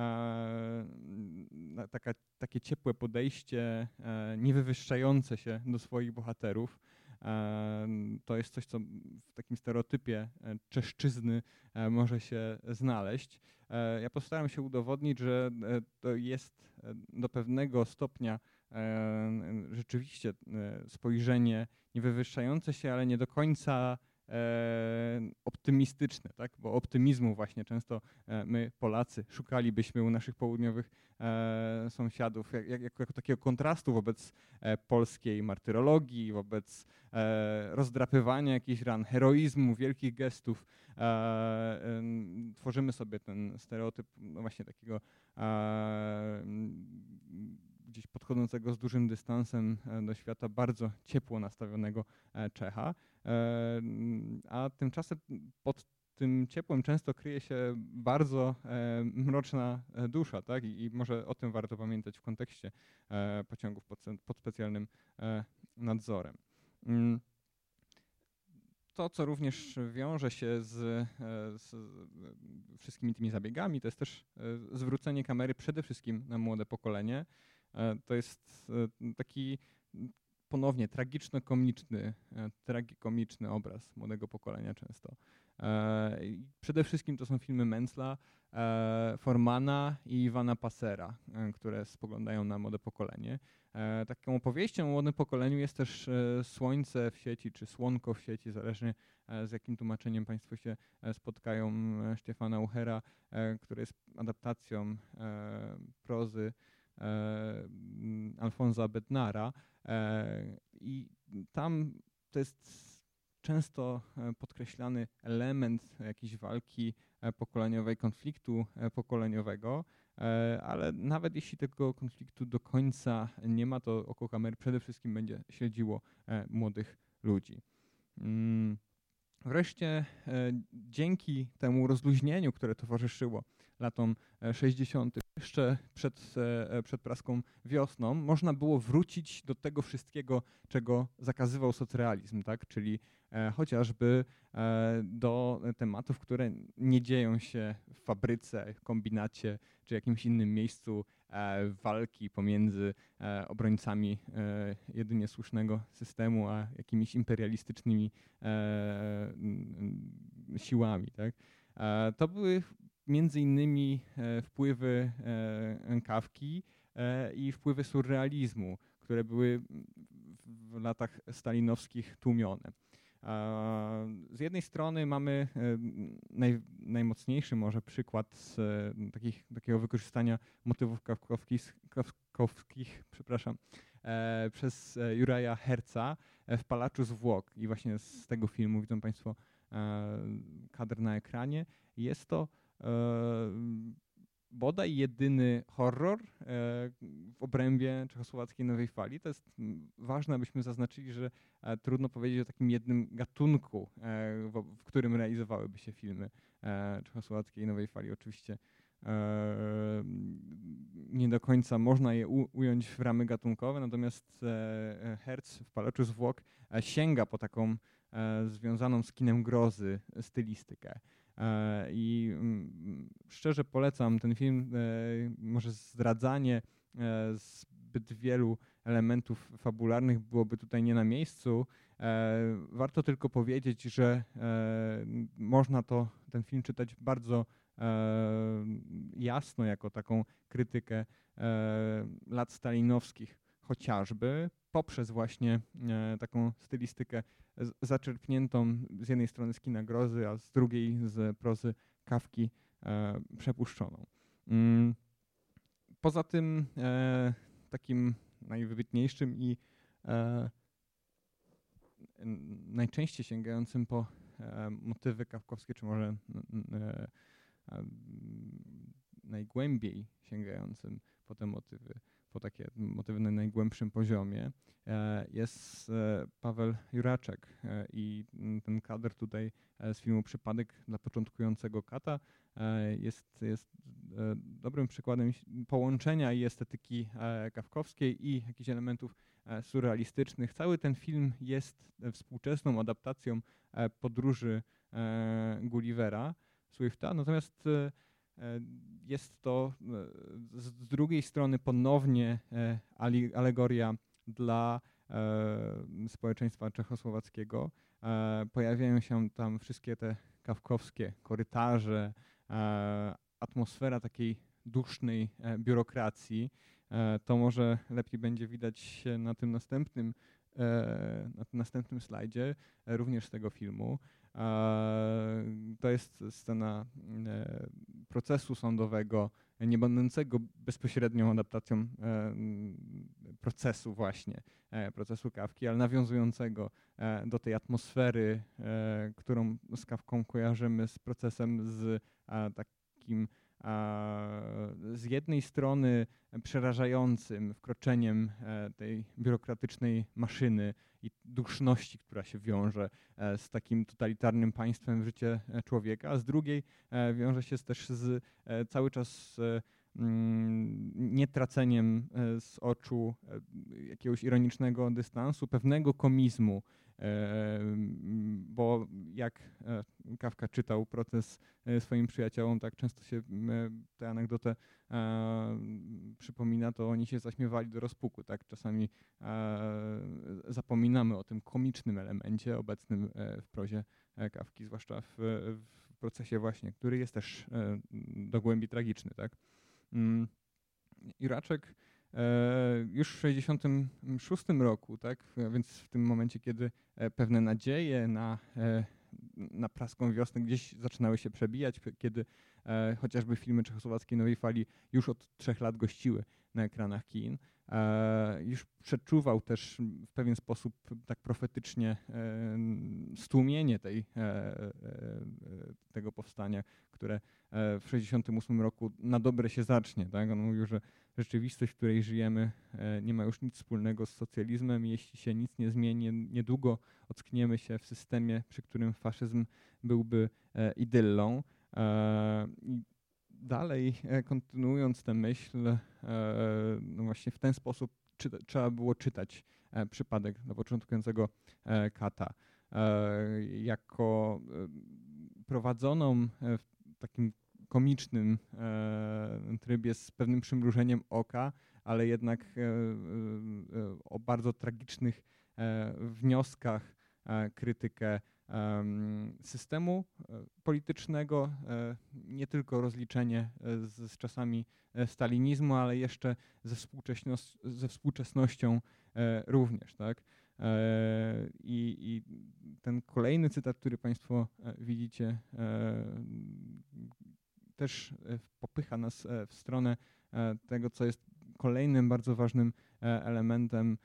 [SPEAKER 1] Taka, takie ciepłe podejście, nie wywyższające się do swoich bohaterów. To jest coś, co w takim stereotypie czeszczyzny może się znaleźć. Ja postaram się udowodnić, że to jest do pewnego stopnia rzeczywiście spojrzenie nie wywyższające się, ale nie do końca optymistyczne, tak? Bo optymizmu właśnie często my, Polacy, szukalibyśmy u naszych południowych sąsiadów jak, jak, jako takiego kontrastu wobec polskiej martyrologii, wobec rozdrapywania jakichś ran, heroizmu, wielkich gestów. Tworzymy sobie ten stereotyp no właśnie takiego gdzieś podchodzącego z dużym dystansem do świata, bardzo ciepło nastawionego Czecha. A tymczasem pod tym ciepłem często kryje się bardzo mroczna dusza, tak? I, i może o tym warto pamiętać w kontekście pociągów pod, pod specjalnym nadzorem. To, co również wiąże się z, z wszystkimi tymi zabiegami, to jest też zwrócenie kamery przede wszystkim na młode pokolenie. To jest taki ponownie tragiczno-komiczny, tragikomiczny obraz młodego pokolenia często. Przede wszystkim to są filmy Mentzla, Formana i Iwana Passera, które spoglądają na młode pokolenie. Taką opowieścią o młodym pokoleniu jest też Słońce w sieci, czy Słonko w sieci, zależnie z jakim tłumaczeniem Państwo się spotkają, Stefana Uchera, który jest adaptacją prozy Alfonsa Bednara i tam to jest często podkreślany element jakiejś walki pokoleniowej, konfliktu pokoleniowego, ale nawet jeśli tego konfliktu do końca nie ma, to oko kamery przede wszystkim będzie śledziło młodych ludzi. Wreszcie dzięki temu rozluźnieniu, które towarzyszyło latom sześćdziesiątym, jeszcze przed, przed praską wiosną, można było wrócić do tego wszystkiego, czego zakazywał socrealizm, tak? Czyli chociażby do tematów, które nie dzieją się w fabryce, kombinacie czy jakimś innym miejscu walki pomiędzy obrońcami jedynie słusznego systemu, a jakimiś imperialistycznymi siłami. Tak? To były między innymi wpływy Kafki i wpływy surrealizmu, które były w latach stalinowskich tłumione. Z jednej strony mamy naj, najmocniejszy może przykład z takich, takiego wykorzystania motywów kafkowskich, kafkowskich przepraszam, przez Uriaha Herza w Palaczu Zwłok. I właśnie z tego filmu widzą Państwo kadr na ekranie. Jest to bodaj jedyny horror w obrębie czechosłowackiej nowej fali. To jest ważne, abyśmy zaznaczyli, że trudno powiedzieć o takim jednym gatunku, w którym realizowałyby się filmy czechosłowackiej nowej fali. Oczywiście nie do końca można je ująć w ramy gatunkowe, natomiast Herz w Palaczu Zwłok sięga po taką związaną z kinem grozy stylistykę. I szczerze polecam ten film. Może zdradzanie zbyt wielu elementów fabularnych byłoby tutaj nie na miejscu. Warto tylko powiedzieć, że można to, ten film czytać bardzo jasno jako taką krytykę lat stalinowskich chociażby, poprzez właśnie taką stylistykę zaczerpniętą z jednej strony z kina grozy, a z drugiej z prozy Kafki przepuszczoną. Poza tym takim najwybitniejszym i najczęściej sięgającym po motywy kafkowskie, czy może najgłębiej sięgającym po te motywy, po takie motywy na najgłębszym poziomie, jest Paweł Juraczek. I ten kadr tutaj z filmu Przypadek dla początkującego kata jest, jest dobrym przykładem połączenia i estetyki kafkowskiej i jakichś elementów surrealistycznych. Cały ten film jest współczesną adaptacją podróży Gullivera, Swifta, natomiast jest to z drugiej strony ponownie alegoria dla społeczeństwa czechosłowackiego. Pojawiają się tam wszystkie te kafkowskie korytarze, atmosfera takiej dusznej biurokracji. To może lepiej będzie widać na tym następnym, na tym następnym slajdzie, również z tego filmu. To jest scena procesu sądowego, nie będącego bezpośrednią adaptacją procesu właśnie, procesu Kafki, ale nawiązującego do tej atmosfery, którą z Kafką kojarzymy, z procesem, z takim z jednej strony przerażającym wkroczeniem tej biurokratycznej maszyny i duszności, która się wiąże z takim totalitarnym państwem w życie człowieka, a z drugiej wiąże się też z cały czas nietraceniem z oczu jakiegoś ironicznego dystansu, pewnego komizmu, bo jak Kafka czytał proces swoim przyjaciołom, tak często się tę anegdotę przypomina, to oni się zaśmiewali do rozpuku. Tak? Czasami zapominamy o tym komicznym elemencie obecnym w prozie Kafki, zwłaszcza w, w procesie właśnie, który jest też do głębi tragiczny. Tak? Juraczek już w sześćdziesiątym szóstym roku, tak, więc w tym momencie, kiedy pewne nadzieje na, na praską wiosnę gdzieś zaczynały się przebijać, kiedy chociażby filmy czechosłowackiej nowej fali już od trzech lat gościły na ekranach kin, już przeczuwał też w pewien sposób tak profetycznie stłumienie tej, tego powstania, które w sześćdziesiątym ósmym roku na dobre się zacznie. Tak? On mówił, że rzeczywistość, w której żyjemy, nie ma już nic wspólnego z socjalizmem. Jeśli się nic nie zmieni, niedługo ockniemy się w systemie, przy którym faszyzm byłby idyllą. I dalej, kontynuując tę myśl, no właśnie w ten sposób czyta, trzeba było czytać Przypadek dla początkującego kata jako prowadzoną w takim komicznym trybie z pewnym przymrużeniem oka, ale jednak o bardzo tragicznych wnioskach krytykę systemu politycznego, nie tylko rozliczenie z, z czasami stalinizmu, ale jeszcze ze, współczesność, ze współczesnością również. Tak? I, I ten kolejny cytat, który Państwo widzicie, też popycha nas w stronę tego, co jest kolejnym bardzo ważnym elementem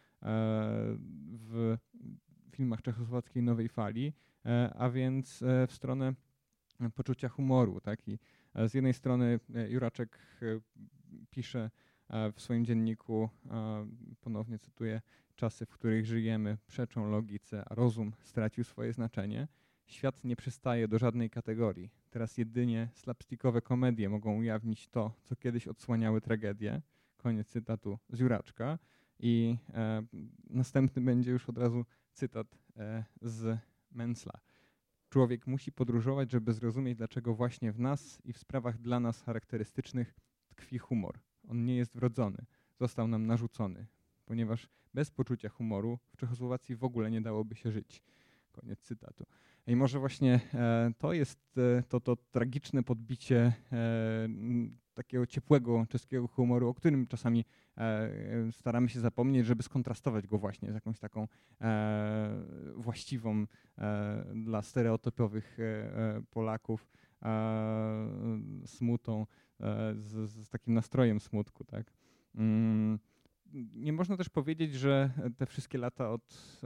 [SPEAKER 1] w filmach czechosłowackiej nowej fali, a więc w stronę poczucia humoru. Tak? I z jednej strony Juraczek pisze w swoim dzienniku, ponownie cytuję, czasy, w których żyjemy, przeczą logice, a rozum stracił swoje znaczenie. Świat nie przystaje do żadnej kategorii. Teraz jedynie slapstickowe komedie mogą ujawnić to, co kiedyś odsłaniały tragedię. Koniec cytatu z Juraczka. I e, następny będzie już od razu cytat e, z Mencla. Człowiek musi podróżować, żeby zrozumieć, dlaczego właśnie w nas i w sprawach dla nas charakterystycznych tkwi humor. On nie jest wrodzony, został nam narzucony, ponieważ bez poczucia humoru w Czechosłowacji w ogóle nie dałoby się żyć. Koniec cytatu. I może właśnie e, to jest e, to, to tragiczne podbicie e, takiego ciepłego czeskiego humoru, o którym czasami e, staramy się zapomnieć, żeby skontrastować go właśnie z jakąś taką e, właściwą e, dla stereotypowych e, Polaków e, smutą, e, z, z takim nastrojem smutku. Tak? Mm. Nie można też powiedzieć, że te wszystkie lata od,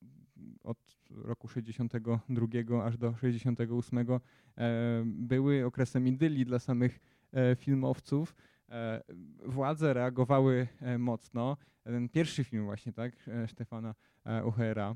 [SPEAKER 1] od roku sześćdziesiątego drugiego aż do sześćdziesiątego ósmego były okresem idylii dla samych filmowców. Władze reagowały mocno. Ten pierwszy film właśnie, tak, Stefana Uchera,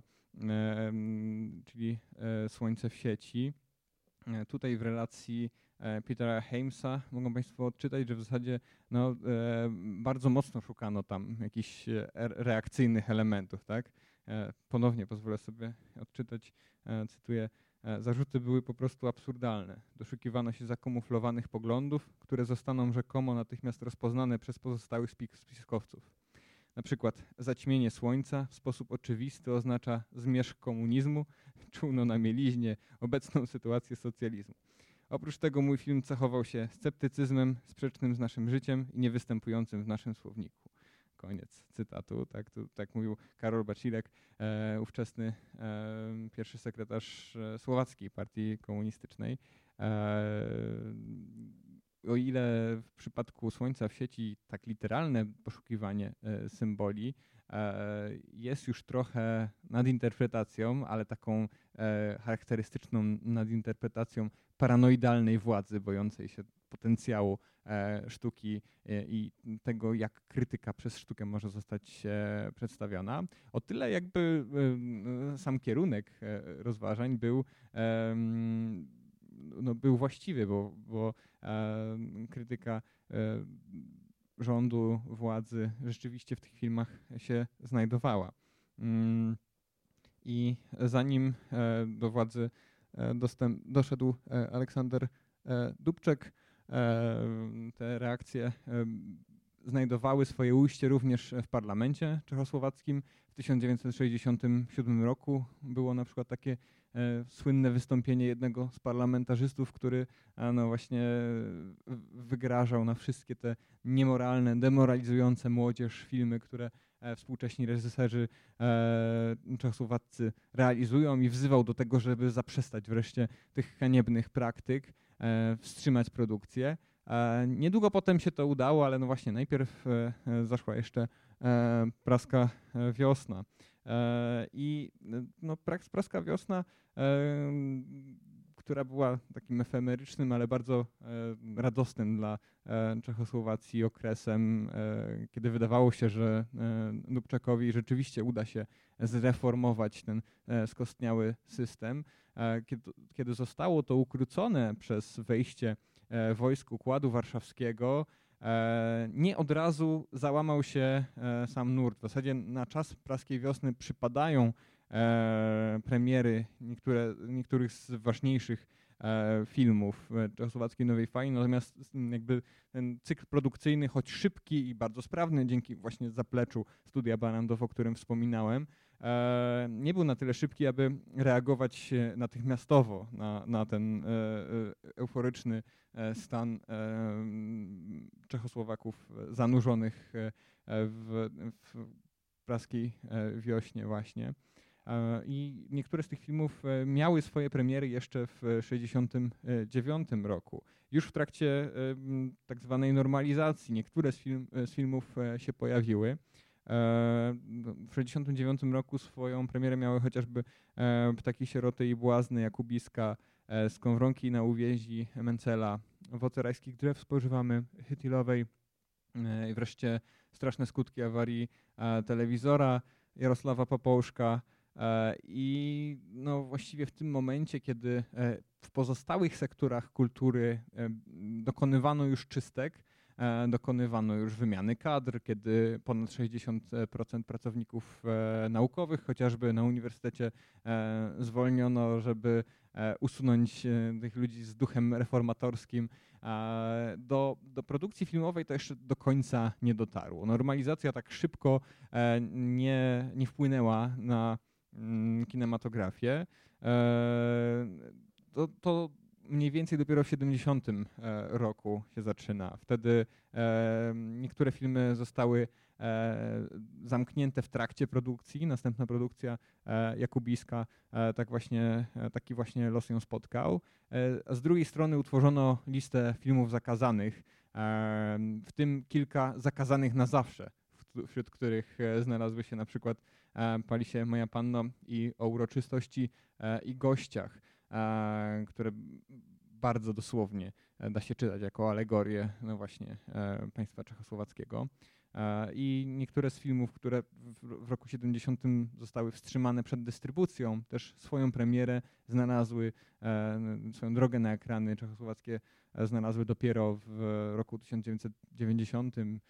[SPEAKER 1] czyli Słońce w sieci. Tutaj w relacji Petera Heimsa mogą Państwo odczytać, że w zasadzie no, bardzo mocno szukano tam jakichś reakcyjnych elementów. Tak? Ponownie pozwolę sobie odczytać, cytuję, zarzuty były po prostu absurdalne. Doszukiwano się zakamuflowanych poglądów, które zostaną rzekomo natychmiast rozpoznane przez pozostałych spiskowców. Na przykład zaćmienie słońca w sposób oczywisty oznacza zmierzch komunizmu, czółno na mieliźnie obecną sytuację socjalizmu. Oprócz tego mój film cechował się sceptycyzmem sprzecznym z naszym życiem i niewystępującym w naszym słowniku. Koniec cytatu. Tak, tu, tak mówił Karol Bacilek, e, ówczesny e, pierwszy sekretarz Słowackiej Partii Komunistycznej. E, O ile w przypadku Słońca w sieci tak literalne poszukiwanie symboli jest już trochę nadinterpretacją, ale taką charakterystyczną nadinterpretacją paranoidalnej władzy, bojącej się potencjału sztuki i tego, jak krytyka przez sztukę może zostać przedstawiona. O tyle jakby sam kierunek rozważań był no, był właściwy, bo, bo e, krytyka e, rządu, władzy rzeczywiście w tych filmach się znajdowała. Mm, I zanim e, do władzy e, dostęp, doszedł e, Aleksander e, Dubček, e, te reakcje e, znajdowały swoje ujście również w parlamencie czechosłowackim. W tysiąc dziewięćset sześćdziesiątym siódmym roku było na przykład takie e, słynne wystąpienie jednego z parlamentarzystów, który e, no właśnie wygrażał na wszystkie te niemoralne, demoralizujące młodzież filmy, które e, współcześni reżyserzy e, czechosłowaccy realizują i wzywał do tego, żeby zaprzestać wreszcie tych haniebnych praktyk, e, wstrzymać produkcję. Niedługo potem się to udało, ale no właśnie najpierw zaszła jeszcze praska wiosna. I no praska wiosna, która była takim efemerycznym, ale bardzo radosnym dla Czechosłowacji okresem, kiedy wydawało się, że Dubčekowi rzeczywiście uda się zreformować ten skostniały system. Kiedy, kiedy zostało to ukrócone przez wejście wojsk Układu Warszawskiego, nie od razu załamał się sam nurt. W zasadzie na czas praskiej wiosny przypadają premiery niektóre, niektórych z ważniejszych filmów czechosłowackiej nowej fali, natomiast jakby ten cykl produkcyjny, choć szybki i bardzo sprawny dzięki właśnie zapleczu Studia Barandow, o którym wspominałem, nie był na tyle szybki, aby reagować natychmiastowo na, na ten euforyczny stan Czechosłowaków zanurzonych w, w praskiej wiośnie właśnie. I niektóre z tych filmów miały swoje premiery jeszcze w sześćdziesiątym dziewiątym roku. Już w trakcie tak zwanej normalizacji niektóre z, film, z filmów się pojawiły. W sześćdziesiątym dziewiątym roku swoją premierę miały chociażby Ptaki sieroty i błazny Jakubiska, Skowronki na uwięzi Mencela, Owoce rajskich drzew spożywamy Chytilowej i wreszcie Straszne skutki awarii telewizora Jarosława Papołszka. I no właściwie w tym momencie, kiedy w pozostałych sektorach kultury dokonywano już czystek, dokonywano już wymiany kadr, kiedy ponad sześćdziesiąt procent pracowników naukowych chociażby na uniwersytecie zwolniono, żeby usunąć tych ludzi z duchem reformatorskim. Do, do produkcji filmowej to jeszcze do końca nie dotarło. Normalizacja tak szybko nie, nie wpłynęła na kinematografię. To, to mniej więcej dopiero w siedemdziesiątym roku się zaczyna. Wtedy niektóre filmy zostały zamknięte w trakcie produkcji. Następna produkcja Jakubiska tak właśnie, taki właśnie los ją spotkał. A z drugiej strony utworzono listę filmów zakazanych, w tym kilka zakazanych na zawsze, wśród których znalazły się na przykład Pali się moja panno i O uroczystości i gościach, które bardzo dosłownie da się czytać jako alegorię no właśnie państwa czechosłowackiego. I niektóre z filmów, które w roku siedemdziesiątym zostały wstrzymane przed dystrybucją, też swoją premierę znalazły, swoją drogę na ekrany czechosłowackie znalazły dopiero w roku tysiąc dziewięćset dziewięćdziesiątym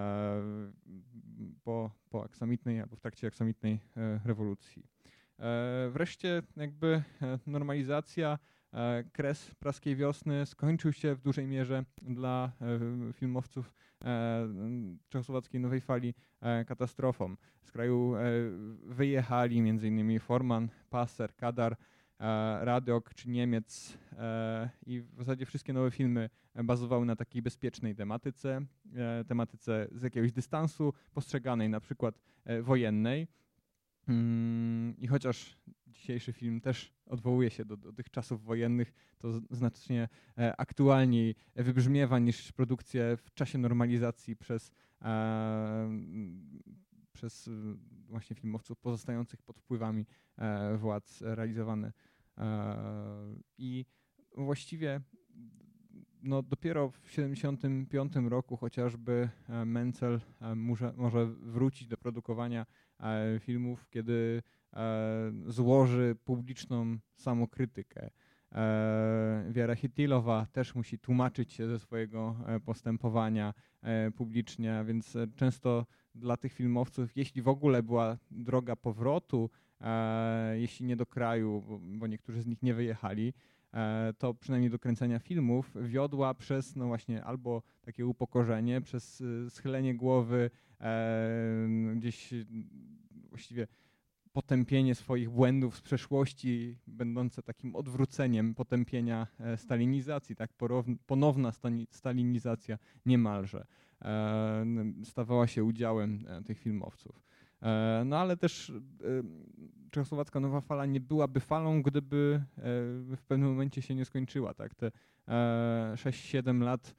[SPEAKER 1] po, po aksamitnej albo w trakcie aksamitnej rewolucji. Wreszcie jakby normalizacja, kres praskiej wiosny skończył się w dużej mierze dla filmowców czechosłowackiej nowej fali katastrofą. Z kraju wyjechali między innymi Forman, Passer, Kadar, Radok czy Niemiec i w zasadzie wszystkie nowe filmy bazowały na takiej bezpiecznej tematyce, tematyce z jakiegoś dystansu, postrzeganej na przykład wojennej. I chociaż dzisiejszy film też odwołuje się do, do tych czasów wojennych, to znacznie aktualniej wybrzmiewa niż produkcje w czasie normalizacji przez, e, przez właśnie filmowców pozostających pod wpływami e, władz realizowane. E, I właściwie no dopiero w siedemdziesiątym piątym roku chociażby Mencel może, może wrócić do produkowania filmów, kiedy złoży publiczną samokrytykę. Wiera Chytilowa też musi tłumaczyć się ze swojego postępowania publicznie, więc często dla tych filmowców, jeśli w ogóle była droga powrotu, jeśli nie do kraju, bo, bo niektórzy z nich nie wyjechali, to przynajmniej do kręcenia filmów wiodła przez no właśnie albo takie upokorzenie, przez schylenie głowy, gdzieś właściwie potępienie swoich błędów z przeszłości, będące takim odwróceniem potępienia stalinizacji, tak? Ponowna stalinizacja niemalże stawała się udziałem tych filmowców. No ale też czechosłowacka nowa fala nie byłaby falą, gdyby w pewnym momencie się nie skończyła. Tak? Te sześć siedem lat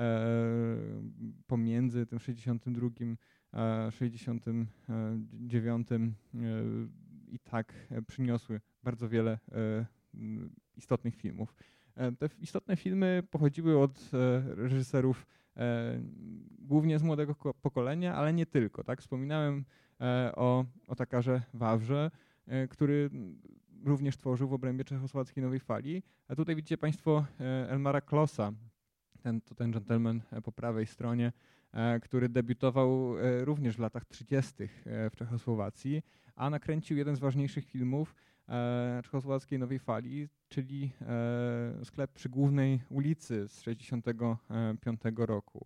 [SPEAKER 1] pomiędzy tym sześćdziesiątym drugim a sześćdziesiątym dziewiątym i tak przyniosły bardzo wiele istotnych filmów. Te istotne filmy pochodziły od reżyserów głównie z młodego pokolenia, ale nie tylko. Tak? Wspominałem o Otakarze Wawrze, który również tworzył w obrębie czechosłowackiej nowej fali. A tutaj widzicie Państwo Elmara Klossa, ten, to ten dżentelmen po prawej stronie, który debiutował również w latach trzydziestych w Czechosłowacji, a nakręcił jeden z ważniejszych filmów czechosłowackiej nowej fali, czyli Sklep przy Głównej ulicy z sześćdziesiątego piątego roku.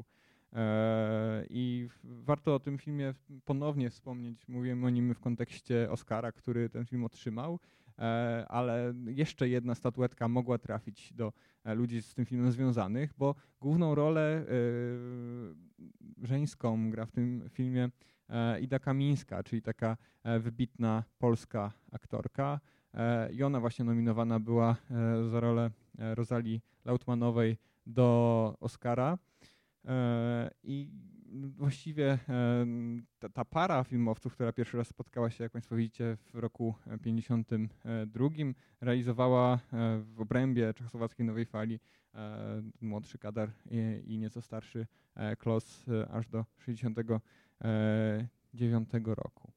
[SPEAKER 1] I warto o tym filmie ponownie wspomnieć. Mówiłem o nim w kontekście Oscara, który ten film otrzymał, ale jeszcze jedna statuetka mogła trafić do ludzi z tym filmem związanych, bo główną rolę żeńską gra w tym filmie Ida Kamińska, czyli taka wybitna polska aktorka. I ona właśnie nominowana była za rolę Rosalii Lautmanowej do Oscara. I właściwie ta, ta para filmowców, która pierwszy raz spotkała się, jak Państwo widzicie, w roku pięćdziesiątym drugim, realizowała w obrębie czechosłowackiej nowej fali młodszy Kadar i, i nieco starszy Klos aż do sześćdziesiątego dziewiątego roku.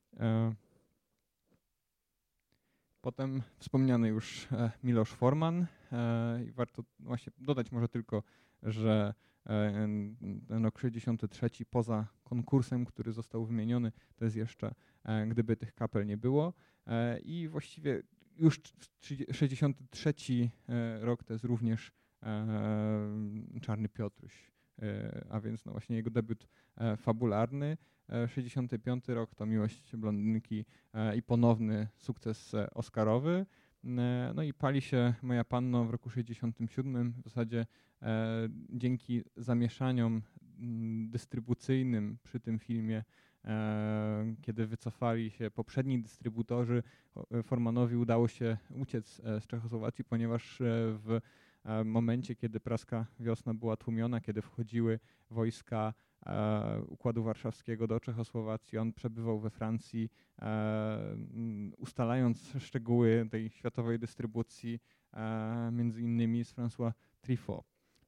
[SPEAKER 1] Potem wspomniany już Miloš Forman. I warto właśnie dodać może tylko, że ten rok sześćdziesiąty trzeci poza konkursem, który został wymieniony, to jest jeszcze Gdyby tych kapel nie było. I właściwie już sześćdziesiąty trzeci rok to jest również Czarny Piotruś, a więc no właśnie jego debiut fabularny. sześćdziesiąty piąty rok to Miłość blondynki i ponowny sukces oscarowy. No i Pali się moja panno w roku sześćdziesiątym siódmym w zasadzie e, dzięki zamieszaniom dystrybucyjnym przy tym filmie, e, kiedy wycofali się poprzedni dystrybutorzy, Formanowi udało się uciec z Czechosłowacji, ponieważ w momencie, kiedy praska wiosna była tłumiona, kiedy wchodziły wojska Układu Warszawskiego do Czechosłowacji, on przebywał we Francji, ustalając szczegóły tej światowej dystrybucji, między innymi z François Truffaut.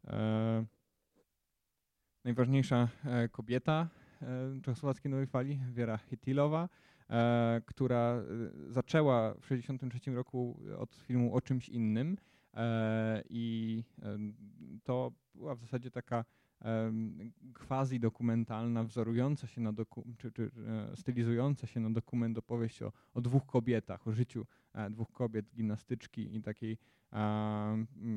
[SPEAKER 1] Najważniejsza kobieta czechosłowackiej nowej fali, Věra Chytilová, która zaczęła w sześćdziesiątym trzecim roku od filmu O czymś innym i to była w zasadzie taka quasi dokumentalna, wzorująca się na doku, czy, czy stylizująca się na dokument, opowieść o, o dwóch kobietach, o życiu dwóch kobiet, gimnastyczki i takiej a,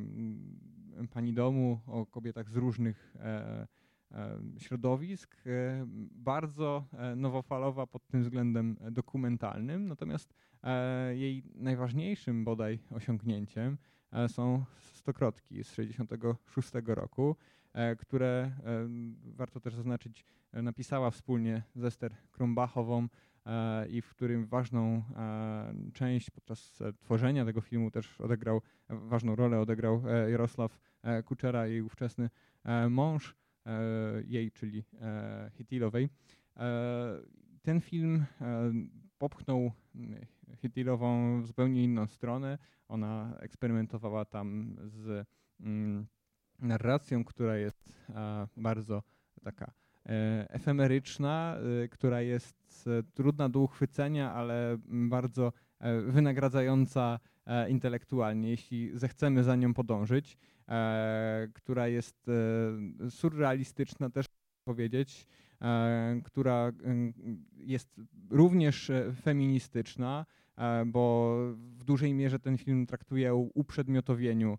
[SPEAKER 1] pani domu, o kobietach z różnych e, e, środowisk. E, bardzo nowofalowa pod tym względem dokumentalnym, natomiast e, jej najważniejszym bodaj osiągnięciem e, są Stokrotki z sześćdziesiątego szóstego roku, które, warto też zaznaczyć, napisała wspólnie z Ester Krumbachową i w którym ważną część podczas tworzenia tego filmu też odegrał, ważną rolę odegrał Jarosław Kuczera, jej ówczesny mąż, jej, czyli Chytilowej. Ten film popchnął Chytilową w zupełnie inną stronę. Ona eksperymentowała tam z narracją, która jest bardzo taka efemeryczna, która jest trudna do uchwycenia, ale bardzo wynagradzająca intelektualnie, jeśli zechcemy za nią podążyć, która jest surrealistyczna też powiedzieć, która jest również feministyczna, bo w dużej mierze ten film traktuje o uprzedmiotowieniu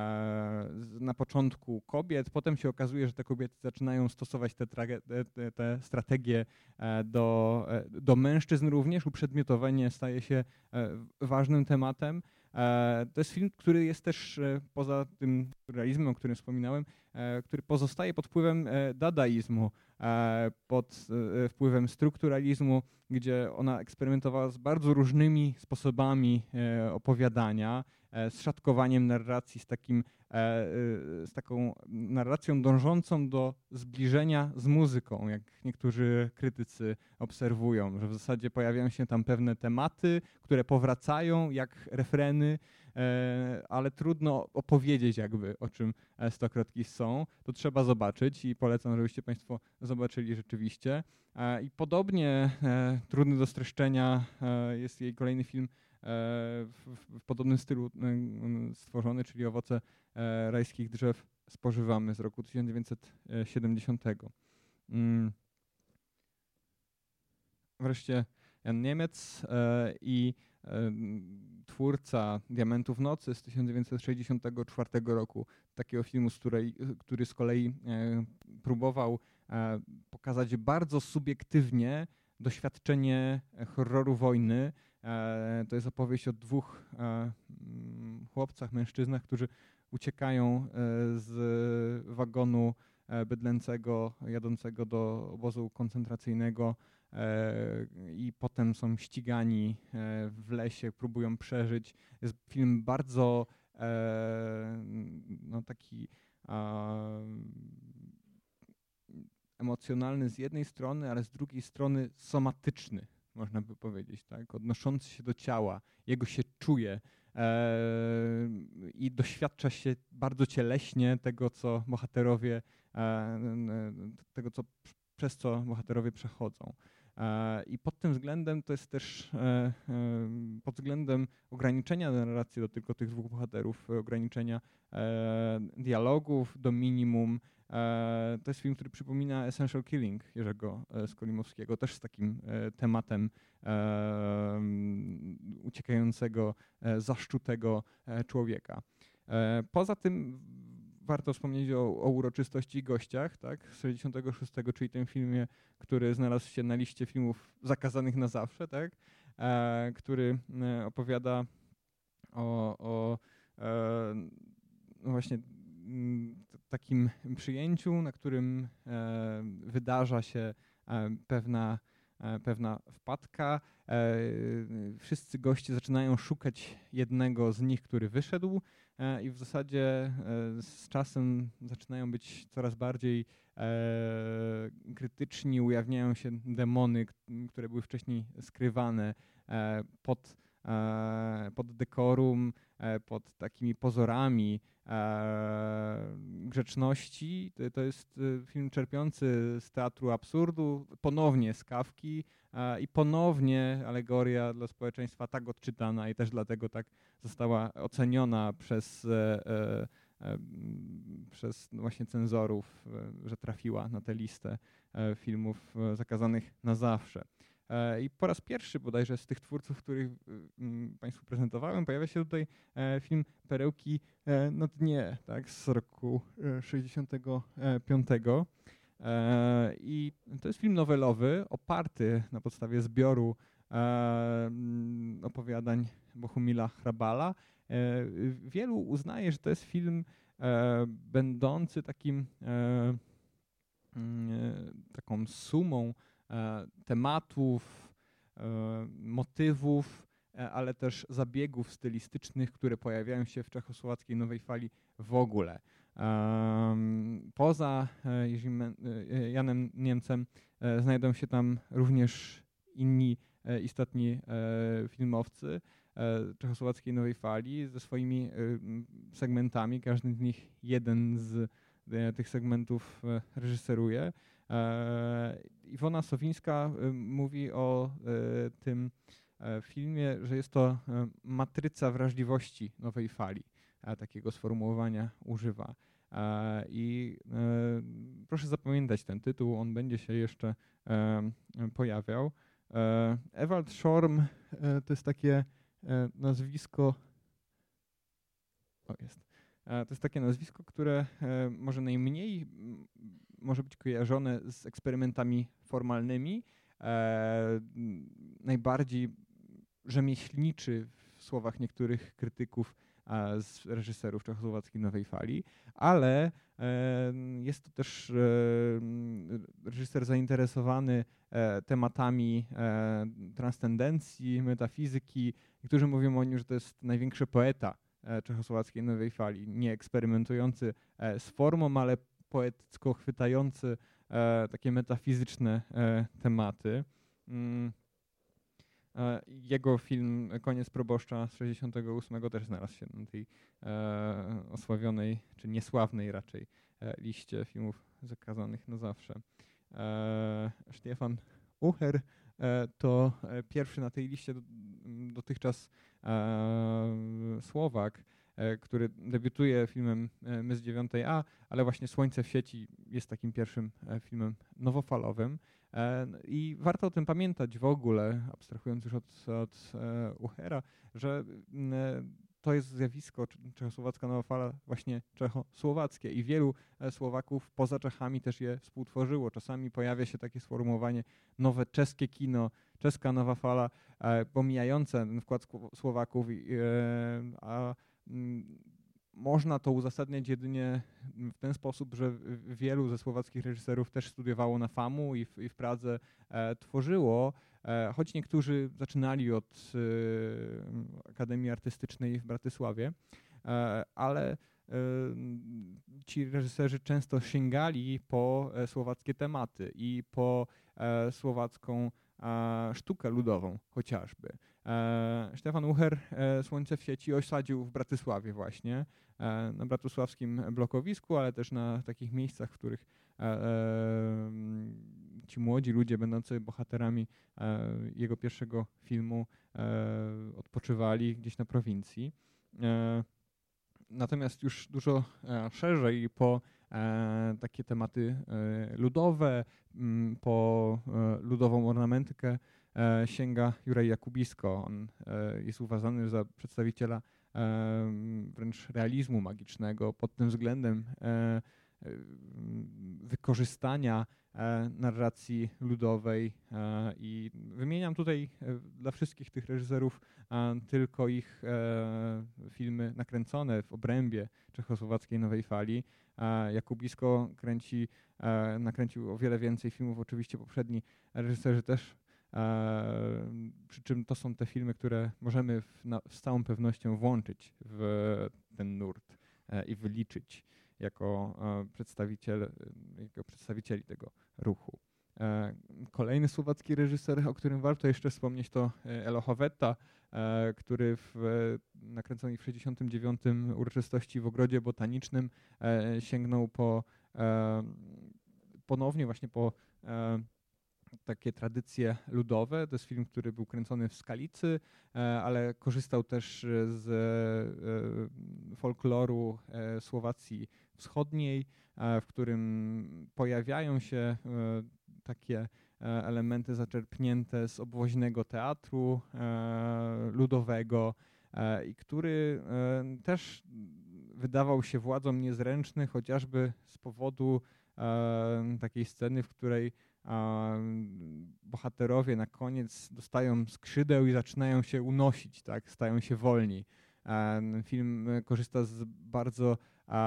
[SPEAKER 1] na początku kobiet, potem się okazuje, że te kobiety zaczynają stosować te, te, te strategie do, do mężczyzn również. Uprzedmiotowanie staje się ważnym tematem. To jest film, który jest też poza tym realizmem, o którym wspominałem, który pozostaje pod wpływem dadaizmu, pod wpływem strukturalizmu, gdzie ona eksperymentowała z bardzo różnymi sposobami opowiadania, z szatkowaniem narracji, z, takim, z taką narracją dążącą do zbliżenia z muzyką, jak niektórzy krytycy obserwują, że w zasadzie pojawiają się tam pewne tematy, które powracają jak refreny, ale trudno opowiedzieć jakby, o czym Stokrotki są. To trzeba zobaczyć i polecam, żebyście Państwo zobaczyli rzeczywiście. I podobnie trudny do streszczenia jest jej kolejny film w, w podobnym stylu stworzony, czyli Owoce rajskich drzew spożywamy z roku tysiąc dziewięćset siedemdziesiątego. Wreszcie Jan Niemiec i twórca Diamentów nocy z tysiąc dziewięćset sześćdziesiątego czwartego roku, takiego filmu, z której, który z kolei próbował pokazać bardzo subiektywnie doświadczenie horroru wojny To jest opowieść o dwóch chłopcach, mężczyznach, którzy uciekają z wagonu bydlęcego, jadącego do obozu koncentracyjnego i potem są ścigani w lesie, próbują przeżyć. Jest film bardzo no, taki emocjonalny z jednej strony, ale z drugiej strony somatyczny, można by powiedzieć, tak? Odnoszący się do ciała, jego się czuje e, i doświadcza się bardzo cieleśnie tego, co bohaterowie, e, tego, co, przez co bohaterowie przechodzą. E, I pod tym względem to jest też, e, e, pod względem ograniczenia narracji do tylko tych dwóch bohaterów, ograniczenia e, dialogów do minimum. E, to jest film, który przypomina Essential Killing Jerzego Skolimowskiego, też z takim e, tematem e, uciekającego, e, zaszczutego e, człowieka. E, poza tym warto wspomnieć o, o uroczystości i gościach, tak, z sześćdziesiątego szóstego, czyli tym filmie, który znalazł się na liście filmów zakazanych na zawsze, tak, e, który e, opowiada o, o e, no właśnie takim przyjęciu, na którym e, wydarza się e, pewna, e, pewna wpadka. E, wszyscy goście zaczynają szukać jednego z nich, który wyszedł e, i w zasadzie e, z czasem zaczynają być coraz bardziej e, krytyczni, ujawniają się demony, które były wcześniej skrywane e, pod pod dekorum, pod takimi pozorami grzeczności. To jest film czerpiący z teatru absurdu, ponownie z Kafki i ponownie alegoria dla społeczeństwa tak odczytana i też dlatego tak została oceniona przez, przez właśnie cenzorów, że trafiła na tę listę filmów zakazanych na zawsze. I po raz pierwszy bodajże z tych twórców, których Państwu prezentowałem, pojawia się tutaj film Perełki na dnie, tak, z roku sześćdziesiątego piątego. I to jest film nowelowy, oparty na podstawie zbioru opowiadań Bohumila Hrabala. Wielu uznaje, że to jest film będący takim taką sumą tematów, motywów, ale też zabiegów stylistycznych, które pojawiają się w czechosłowackiej nowej fali w ogóle. Poza Janem Niemcem znajdą się tam również inni istotni filmowcy czechosłowackiej nowej fali ze swoimi segmentami. Każdy z nich jeden z tych segmentów reżyseruje. Iwona Sowińska mówi o tym filmie, że jest to matryca wrażliwości nowej fali. Takiego sformułowania używa. I proszę zapamiętać ten tytuł, on będzie się jeszcze pojawiał. Ewald Schorm to jest takie nazwisko. O, jest. To jest takie nazwisko, które może najmniej może być kojarzone z eksperymentami formalnymi, najbardziej rzemieślniczy w słowach niektórych krytyków z reżyserów czechosłowackiej nowej fali, ale jest to też reżyser zainteresowany tematami transcendencji, metafizyki. Niektórzy mówią o nim, że to jest największy poeta czechosłowackiej nowej fali, nie eksperymentujący z formą, ale poetycko chwytający takie metafizyczne tematy. Jego film Koniec proboszcza z sześćdziesiątego ósmego też znalazł się na tej osławionej, czy niesławnej raczej liście filmów zakazanych na zawsze. Stefan Uher to pierwszy na tej liście dotychczas Słowak, który debiutuje filmem My z dziewiątej A, ale właśnie Słońce w sieci jest takim pierwszym filmem nowofalowym. I warto o tym pamiętać w ogóle, abstrahując już od, od Uchera, że to jest zjawisko, czechosłowacka nowa fala, właśnie czechosłowackie i wielu Słowaków poza Czechami też je współtworzyło. Czasami pojawia się takie sformułowanie nowe czeskie kino, czeska nowa fala, pomijające ten wkład Słowaków, a można to uzasadniać jedynie w ten sposób, że wielu ze słowackich reżyserów też studiowało na FAMU i w, i w Pradze e, tworzyło, e, choć niektórzy zaczynali od e, Akademii Artystycznej w Bratysławie, e, ale e, ci reżyserzy często sięgali po słowackie tematy i po e, słowacką sztukę ludową chociażby. Stefan Uher Słońce w sieci osadził w Bratysławie właśnie, na bratysławskim blokowisku, ale też na takich miejscach, w których ci młodzi ludzie będący bohaterami jego pierwszego filmu odpoczywali gdzieś na prowincji. Natomiast już dużo szerzej po takie tematy ludowe, po ludową ornamentykę sięga Juraj Jakubisko. On jest uważany za przedstawiciela wręcz realizmu magicznego pod tym względem wykorzystania narracji ludowej i wymieniam tutaj dla wszystkich tych reżyserów tylko ich filmy nakręcone w obrębie czechosłowackiej nowej fali. Jakubisko kręci, nakręcił o wiele więcej filmów, oczywiście poprzedni reżyserzy też, przy czym to są te filmy, które możemy w, na, z całą pewnością włączyć w ten nurt i wyliczyć jako przedstawiciel, jako przedstawicieli tego ruchu. Kolejny słowacki reżyser, o którym warto jeszcze wspomnieć, to Elo Hoveta, który w nakręconej w sześćdziesiątym dziewiątym uroczystości w Ogrodzie Botanicznym sięgnął po ponownie właśnie po takie tradycje ludowe. To jest film, który był kręcony w Skalicy, ale korzystał też z folkloru Słowacji Wschodniej, w którym pojawiają się takie elementy zaczerpnięte z obwoźnego teatru ludowego i który też wydawał się władzom niezręczny, chociażby z powodu takiej sceny, w której bohaterowie na koniec dostają skrzydeł i zaczynają się unosić, tak, stają się wolni. Ten film korzysta z bardzo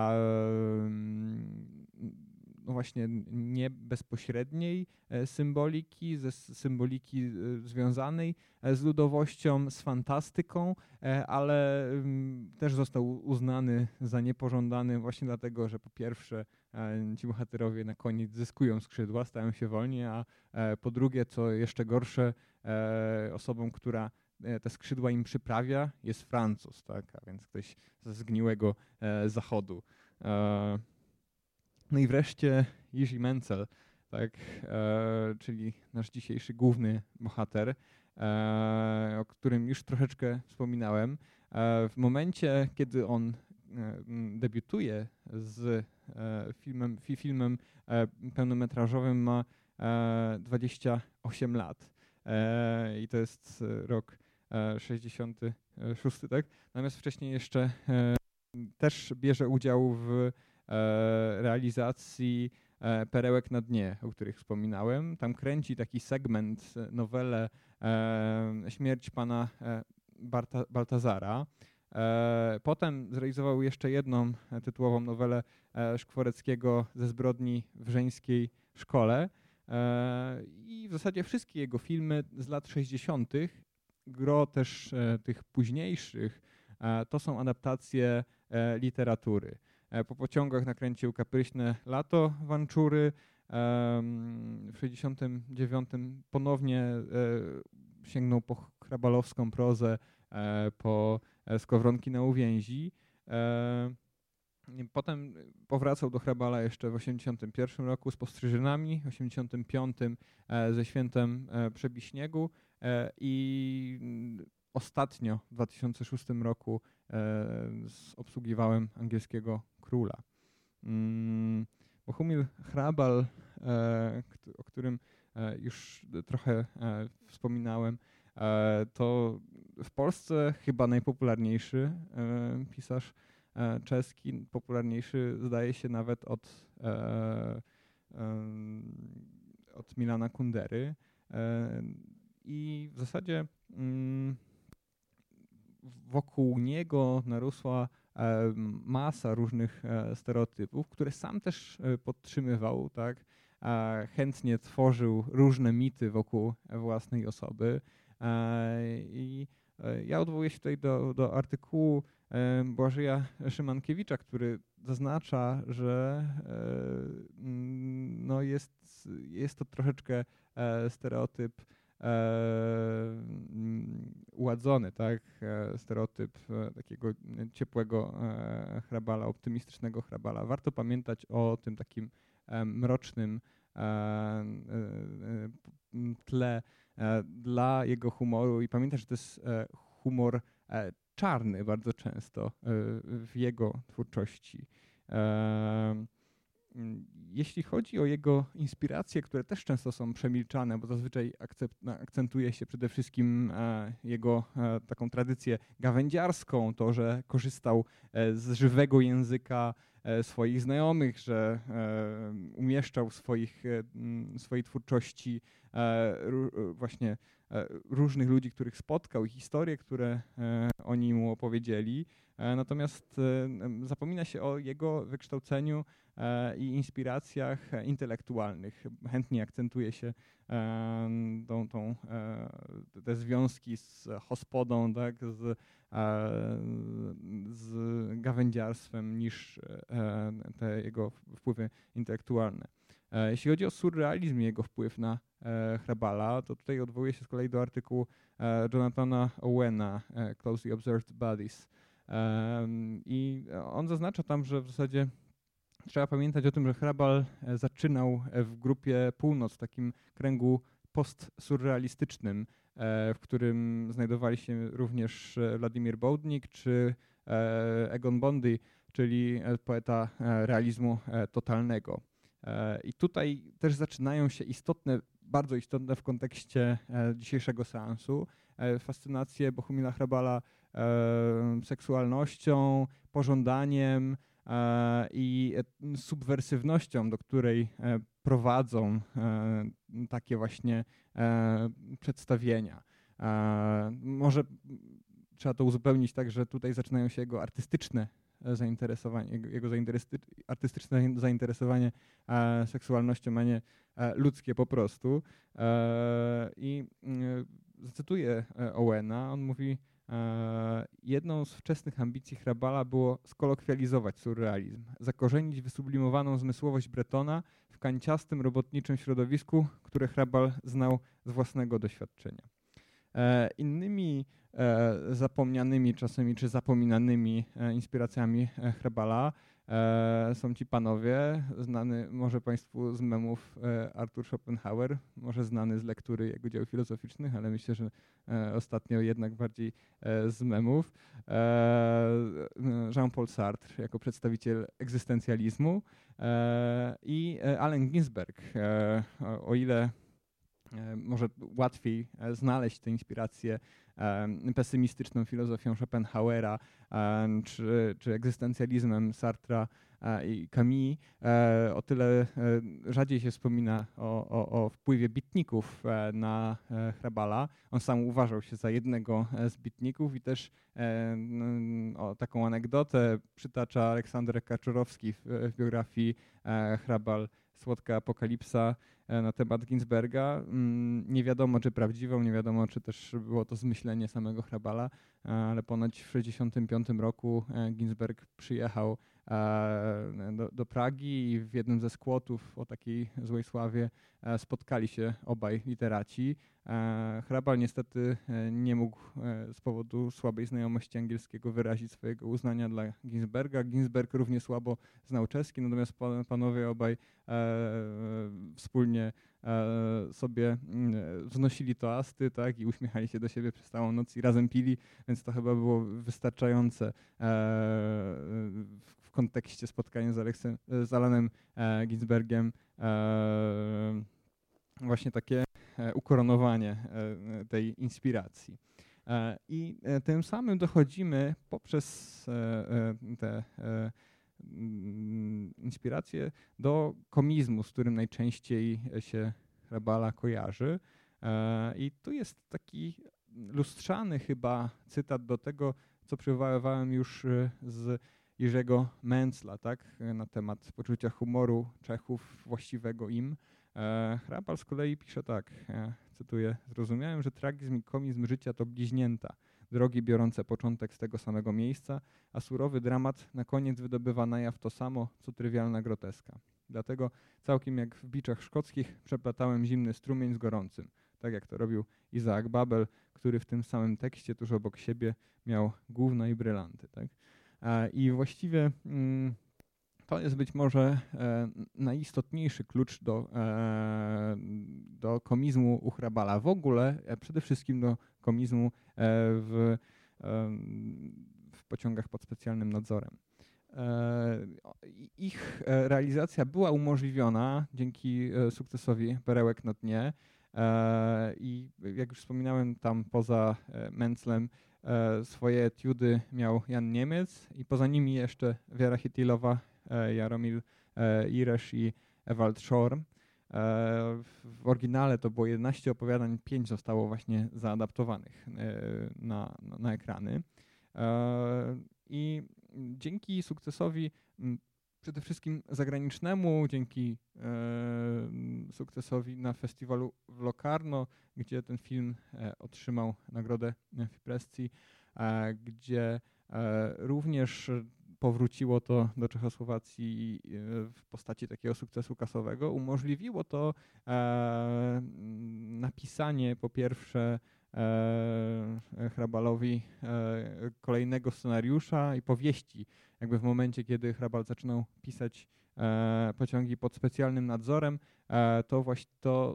[SPEAKER 1] no właśnie nie bezpośredniej symboliki, ze symboliki związanej z ludowością, z fantastyką, ale też został uznany za niepożądany właśnie dlatego, że po pierwsze ci bohaterowie na koniec zyskują skrzydła, stają się wolni, a po drugie, co jeszcze gorsze, osobą, która te skrzydła im przyprawia, jest Francuz, tak? A więc ktoś ze zgniłego zachodu. No i wreszcie Jiří Menzel, tak, czyli nasz dzisiejszy główny bohater, o którym już troszeczkę wspominałem. W momencie, kiedy on debiutuje z filmem, filmem pełnometrażowym, ma dwadzieścia osiem lat. I to jest rok sześćdziesiąty szósty, tak? Natomiast wcześniej jeszcze też bierze udział w realizacji Perełek na dnie, o których wspominałem. Tam kręci taki segment, nowelę Śmierć pana Barta, Baltazara. Potem zrealizował jeszcze jedną tytułową nowelę Szkworeckiego Ze zbrodni w żeńskiej szkole. I w zasadzie wszystkie jego filmy z lat sześćdziesiątych, gro też tych późniejszych, to są adaptacje literatury. Po pociągach nakręcił Kapryśne lato Wanczury. W sześćdziesiątym dziewiątym ponownie sięgnął po chrabalowską prozę, po Skowronki na uwięzi. Potem powracał do Hrabala jeszcze w osiemdziesiątym pierwszym roku z Postrzyżynami, w osiemdziesiątym piątym ze Świętem Przebiśniegu i ostatnio w dwa tysiące szóstym roku obsługiwałem Angielskiego Króla. Bohumil Hrabal, o którym już trochę wspominałem, to w Polsce chyba najpopularniejszy pisarz czeski, popularniejszy zdaje się nawet od, od Milana Kundery. I w zasadzie wokół niego narosła masa różnych stereotypów, które sam też podtrzymywał, tak? Chętnie tworzył różne mity wokół własnej osoby. I ja odwołuję się tutaj do, do artykułu Błażeja Szymankiewicza, który zaznacza, że no jest, jest to troszeczkę stereotyp uładzony, tak? Stereotyp takiego ciepłego hrabala, optymistycznego hrabala. Warto pamiętać o tym takim mrocznym tle dla jego humoru i pamiętać, że to jest humor czarny bardzo często w jego twórczości. Jeśli chodzi o jego inspiracje, które też często są przemilczane, bo zazwyczaj akcentuje się przede wszystkim jego taką tradycję gawędziarską, to, że korzystał z żywego języka swoich znajomych, że umieszczał w swoich, swojej twórczości właśnie różnych ludzi, których spotkał i historie, które oni mu opowiedzieli. Natomiast zapomina się o jego wykształceniu i inspiracjach intelektualnych. Chętnie akcentuje się tą, tą, te związki z hospodą, tak, z, z gawędziarstwem niż te jego wpływy intelektualne. Jeśli chodzi o surrealizm i jego wpływ na hrabala, to tutaj odwołuję się z kolei do artykułu Jonathana Owena, Closely Observed Bodies. I on zaznacza tam, że w zasadzie trzeba pamiętać o tym, że hrabal zaczynał w grupie Północ, w takim kręgu postsurrealistycznym, w którym znajdowali się również Władimir Bołdnik czy Egon Bondy, czyli poeta realizmu totalnego. I tutaj też zaczynają się istotne, bardzo istotne w kontekście dzisiejszego seansu fascynacje Bohumila Hrabala seksualnością, pożądaniem i subwersywnością, do której prowadzą takie właśnie przedstawienia. Może trzeba to uzupełnić tak, że tutaj zaczynają się jego artystyczne zainteresowanie, jego artystyczne zainteresowanie seksualnością, a nie ludzkie po prostu. I zacytuję Owena, on mówi: jedną z wczesnych ambicji Hrabala było skolokwializować surrealizm, zakorzenić wysublimowaną zmysłowość Bretona w kanciastym, robotniczym środowisku, które Hrabal znał z własnego doświadczenia. Innymi zapomnianymi czasami czy zapominanymi inspiracjami Hrabala są ci panowie, znany może Państwu z memów Arthur Schopenhauer, może znany z lektury jego dzieł filozoficznych, ale myślę, że ostatnio jednak bardziej z memów. Jean-Paul Sartre jako przedstawiciel egzystencjalizmu i Allen Ginsberg, o ile może łatwiej znaleźć tę inspirację pesymistyczną filozofią Schopenhauera czy, czy egzystencjalizmem Sartra i Camus, o tyle rzadziej się wspomina o, o, o wpływie bitników na Hrabala. On sam uważał się za jednego z bitników i też o taką anegdotę przytacza Aleksander Kaczorowski w, w biografii Hrabal Słodka apokalipsa na temat Ginsberga. Nie wiadomo, czy prawdziwą, nie wiadomo, czy też było to zmyślenie samego Hrabala, ale ponoć w tysiąc dziewięćset sześćdziesiątym piątym roku Ginsberg przyjechał do, do Pragi i w jednym ze skłotów o takiej złej sławie spotkali się obaj literaci. Hrabal niestety nie mógł z powodu słabej znajomości angielskiego wyrazić swojego uznania dla Ginsberga. Ginsberg równie słabo znał czeski, natomiast panowie obaj wspólnie sobie wznosili toasty, tak, i uśmiechali się do siebie przez całą noc i razem pili, więc to chyba było wystarczające w kontekście spotkania z, Aleksem, z Alanem Ginsbergiem, właśnie takie ukoronowanie tej inspiracji. I tym samym dochodzimy poprzez te inspiracje do komizmu, z którym najczęściej się Hrabala kojarzy. I tu jest taki lustrzany chyba cytat do tego, co przywoływałem już z Jerzego Mentzla, tak, na temat poczucia humoru Czechów właściwego im. Hrabal z kolei pisze tak, cytuję: zrozumiałem, że tragizm i komizm życia to bliźnięta, drogi biorące początek z tego samego miejsca, a surowy dramat na koniec wydobywa na jaw to samo, co trywialna groteska. Dlatego całkiem jak w biczach szkockich przeplatałem zimny strumień z gorącym, tak jak to robił Isaac Babel, który w tym samym tekście tuż obok siebie miał gówna i brylanty. Tak? I właściwie to jest być może najistotniejszy klucz do, do komizmu u Hrabala. W ogóle przede wszystkim do komizmu w, w pociągach pod specjalnym nadzorem. Ich realizacja była umożliwiona dzięki sukcesowi Perełek na dnie i jak już wspominałem, tam poza Mentzlem swoje etiudy miał Jan Niemiec i poza nimi jeszcze Wiera Chytilowa, Jaromil Iresz i Ewald Schorm. W oryginale to było jedenaście opowiadań, pięć zostało właśnie zaadaptowanych na, na, na ekrany. I dzięki sukcesowi przede wszystkim zagranicznemu, dzięki sukcesowi na festiwalu w Locarno, gdzie ten film otrzymał nagrodę Fipresci, gdzie również powróciło to do Czechosłowacji w postaci takiego sukcesu kasowego, umożliwiło to napisanie po pierwsze Hrabalowi kolejnego scenariusza i powieści. Jakby w momencie, kiedy Hrabal zaczynał pisać Pociągi pod specjalnym nadzorem, to właśnie to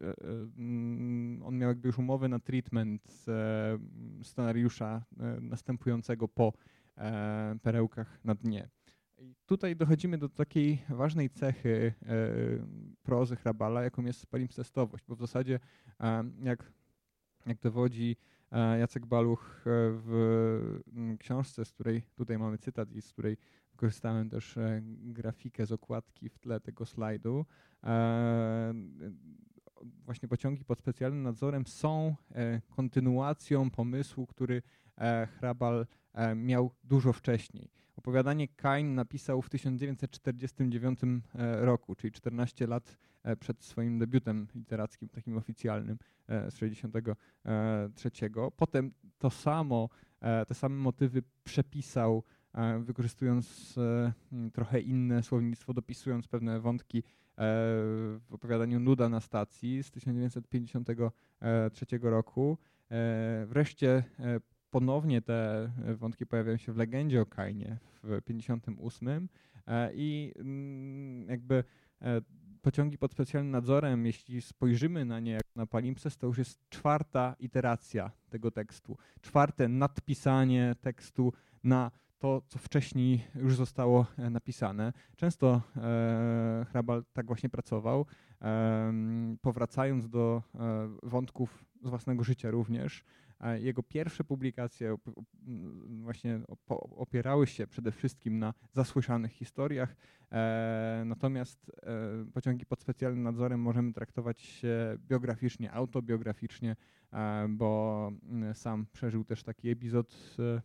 [SPEAKER 1] on miał jakby już umowę na treatment scenariusza następującego po Perełkach na dnie. I tutaj dochodzimy do takiej ważnej cechy prozy Hrabala, jaką jest palimpsestowość, bo w zasadzie jak Jak dowodzi Jacek Baluch w książce, z której tutaj mamy cytat i z której wykorzystałem też grafikę z okładki w tle tego slajdu, właśnie Pociągi pod specjalnym nadzorem są kontynuacją pomysłu, który Hrabal miał dużo wcześniej. Opowiadanie Kain napisał w tysiąc dziewięćset czterdziestym dziewiątym roku, czyli czternaście lat przed swoim debiutem literackim, takim oficjalnym z sześćdziesiątego trzeciego. Potem to samo, te same motywy przepisał, wykorzystując trochę inne słownictwo, dopisując pewne wątki w opowiadaniu Nuda na stacji z tysiąc dziewięćset pięćdziesiątego trzeciego roku. Wreszcie ponownie te wątki pojawiają się w Legendzie o Kainie w pięćdziesiątym ósmym i jakby Pociągi pod specjalnym nadzorem, jeśli spojrzymy na nie jak na palimpsest, to już jest czwarta iteracja tego tekstu, czwarte nadpisanie tekstu na to, co wcześniej już zostało napisane. Często e, Hrabal tak właśnie pracował, e, powracając do e, wątków z własnego życia również. E, jego pierwsze publikacje op, właśnie op, opierały się przede wszystkim na zasłyszanych historiach, e, natomiast e, Pociągi pod specjalnym nadzorem możemy traktować biograficznie, autobiograficznie, e, bo sam przeżył też taki epizod e,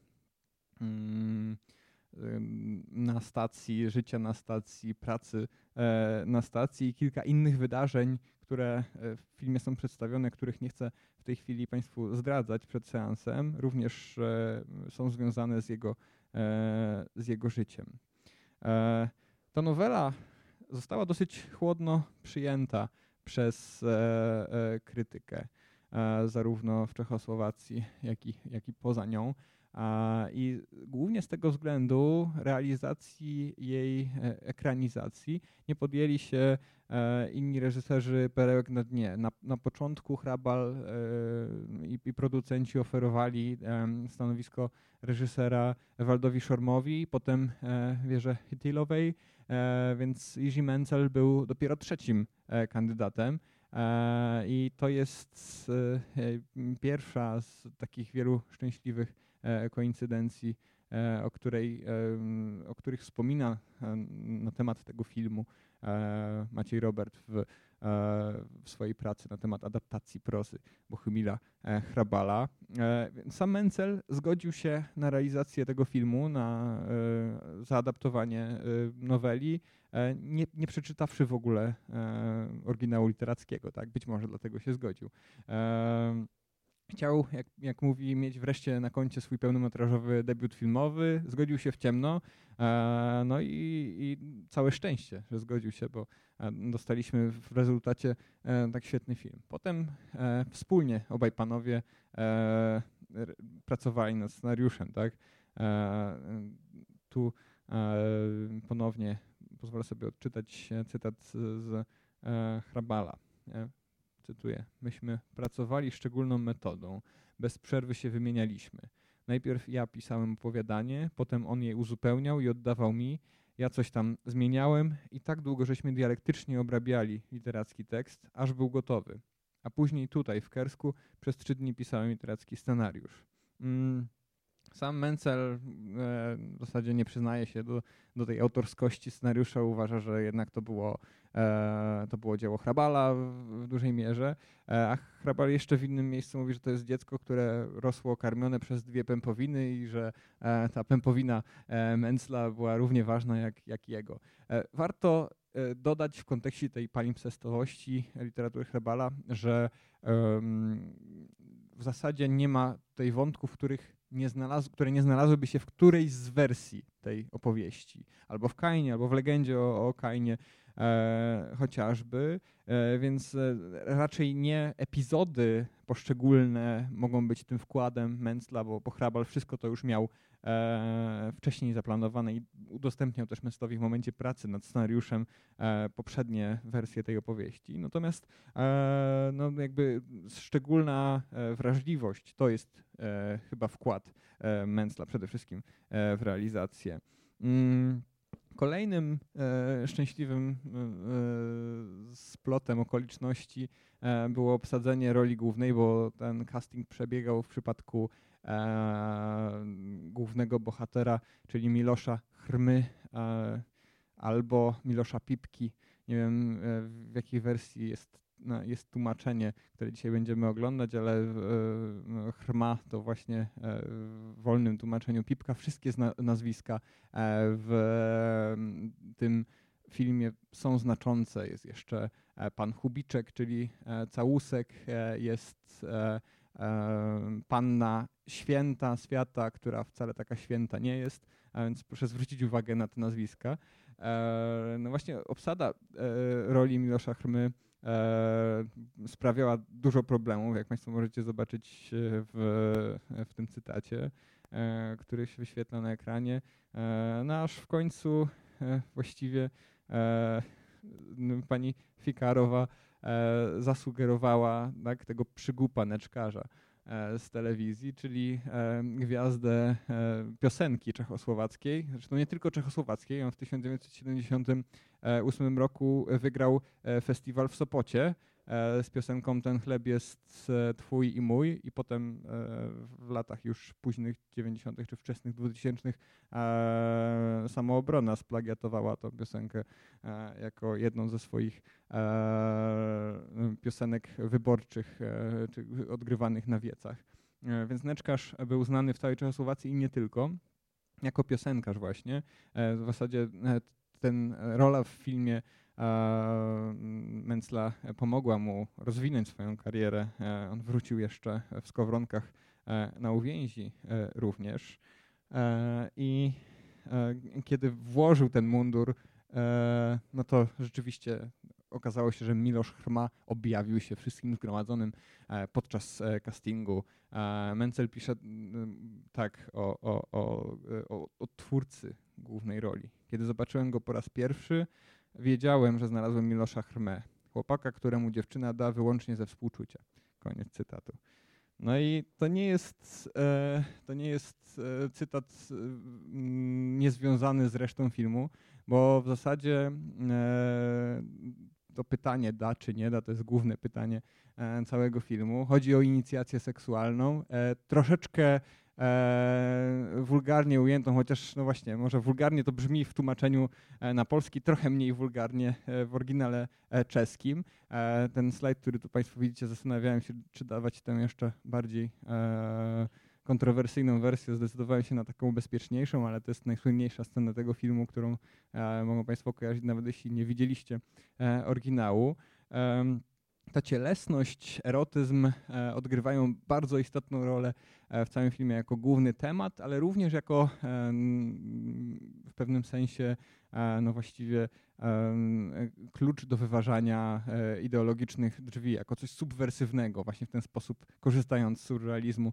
[SPEAKER 1] na stacji, życia na stacji, pracy na stacji i kilka innych wydarzeń, które w filmie są przedstawione, których nie chcę w tej chwili Państwu zdradzać przed seansem, również są związane z jego, z jego życiem. Ta nowela została dosyć chłodno przyjęta przez krytykę, zarówno w Czechosłowacji, jak i, jak i poza nią. I głównie z tego względu realizacji jej ekranizacji nie podjęli się inni reżyserzy Perełek na dnie. Na, na początku Hrabal i, i producenci oferowali stanowisko reżysera Ewaldowi Schormowi, potem Wierze Chytilowej, więc Jiří Menzel był dopiero trzecim kandydatem. I to jest pierwsza z takich wielu szczęśliwych koincydencji, o, której, o których wspomina na temat tego filmu Maciej Robert w, w swojej pracy na temat adaptacji prozy Bohumila Hrabala. Sam Mencel zgodził się na realizację tego filmu, na zaadaptowanie noweli, nie, nie przeczytawszy w ogóle oryginału literackiego, tak? Być może dlatego się zgodził. Chciał, jak, jak mówi, mieć wreszcie na koncie swój pełnometrażowy debiut filmowy, zgodził się w ciemno, no i, i całe szczęście, że zgodził się, bo dostaliśmy w rezultacie tak świetny film. Potem wspólnie obaj panowie pracowali nad scenariuszem, tak? Tu ponownie pozwolę sobie odczytać cytat z Hrabala. Cytuję: myśmy pracowali szczególną metodą, bez przerwy się wymienialiśmy. Najpierw ja pisałem opowiadanie, potem on je uzupełniał i oddawał mi, ja coś tam zmieniałem i tak długo żeśmy dialektycznie obrabiali literacki tekst, aż był gotowy. A później tutaj w Kersku przez trzy dni pisałem literacki scenariusz. Mm. Sam Mencel w zasadzie nie przyznaje się do, do tej autorskości scenariusza, uważa, że jednak to było, to było dzieło Hrabala w dużej mierze, a Hrabal jeszcze w innym miejscu mówi, że to jest dziecko, które rosło karmione przez dwie pępowiny i że ta pępowina Mencla była równie ważna jak, jak jego. Warto dodać w kontekście tej palimpsestowości literatury Hrabala, że w zasadzie nie ma tutaj wątków, których nie znalazł, które nie znalazłyby się w którejś z wersji tej opowieści. Albo w Kainie, albo w legendzie o, o Kainie e, chociażby. E, więc e, raczej nie epizody poszczególne mogą być tym wkładem Mencla, bo, bo Hrabal wszystko to już miał e, wcześniej zaplanowane i udostępniał też Menclowi w momencie pracy nad scenariuszem e, poprzednie wersje tej opowieści. Natomiast e, no jakby szczególna e, wrażliwość to jest e, chyba wkład e, Mencla przede wszystkim e, w realizację. Mm. Kolejnym e, szczęśliwym e, splotem okoliczności e, było obsadzenie roli głównej, bo ten casting przebiegał w przypadku e, głównego bohatera, czyli Milosza Chrmy e, albo Milosza Pipki. Nie wiem, e, w jakiej wersji jest, no, jest tłumaczenie, które dzisiaj będziemy oglądać, ale e, Chrma to właśnie e, w wolnym tłumaczeniu Pipka. Wszystkie zna, nazwiska e, w e, tym filmie są znaczące. Jest jeszcze e, pan Chubiczek, czyli e, Całusek, e, jest e, e, panna Święta, Świata, która wcale taka święta nie jest, a więc proszę zwrócić uwagę na te nazwiska. E, no właśnie obsada e, roli Milosza Chrmy e, sprawiała dużo problemów, jak Państwo możecie zobaczyć w, w tym cytacie, e, który się wyświetla na ekranie. E, no aż w końcu e, właściwie e, pani Fikarowa e, zasugerowała, tak, tego przygłupa neczkarza z telewizji, czyli gwiazdę piosenki czechosłowackiej, zresztą nie tylko czechosłowackiej. On w tysiąc dziewięćset siedemdziesiątym ósmym roku wygrał festiwal w Sopocie z piosenką Ten chleb jest twój i mój, i potem w latach już późnych dziewięćdziesiątych czy wczesnych dwutysięcznych Samoobrona splagiatowała tę piosenkę jako jedną ze swoich piosenek wyborczych czy odgrywanych na wiecach. Więc Neczkarz był znany w całej Czechosłowacji i nie tylko, jako piosenkarz właśnie. W zasadzie ten rola w filmie Mencla pomogła mu rozwinąć swoją karierę. On wrócił jeszcze w Skowronkach na uwięzi również. I kiedy włożył ten mundur, no to rzeczywiście okazało się, że Milosz Chrma objawił się wszystkim zgromadzonym podczas castingu. Mencel pisze tak o, o, o, o, o twórcy głównej roli. Kiedy zobaczyłem go po raz pierwszy, wiedziałem, że znalazłem Milosza Chrmę, chłopaka, któremu dziewczyna da wyłącznie ze współczucia. Koniec cytatu. No i to nie jest, to nie jest cytat niezwiązany z resztą filmu, bo w zasadzie
[SPEAKER 2] to pytanie da czy nie da, to jest główne pytanie całego filmu. Chodzi o inicjację seksualną. Troszeczkę wulgarnie ujętą, chociaż no właśnie, może wulgarnie to brzmi w tłumaczeniu na polski, trochę mniej wulgarnie w oryginale czeskim. Ten slajd, który tu Państwo widzicie, zastanawiałem się, czy dawać tę jeszcze bardziej kontrowersyjną wersję. Zdecydowałem się na taką bezpieczniejszą, ale to jest najsłynniejsza scena tego filmu, którą mogą Państwo kojarzyć, nawet jeśli nie widzieliście oryginału. Ta cielesność, erotyzm odgrywają bardzo istotną rolę w całym filmie jako główny temat, ale również jako w pewnym sensie no właściwie klucz do wyważania ideologicznych drzwi, jako coś subwersywnego. Właśnie w ten sposób, korzystając z surrealizmu,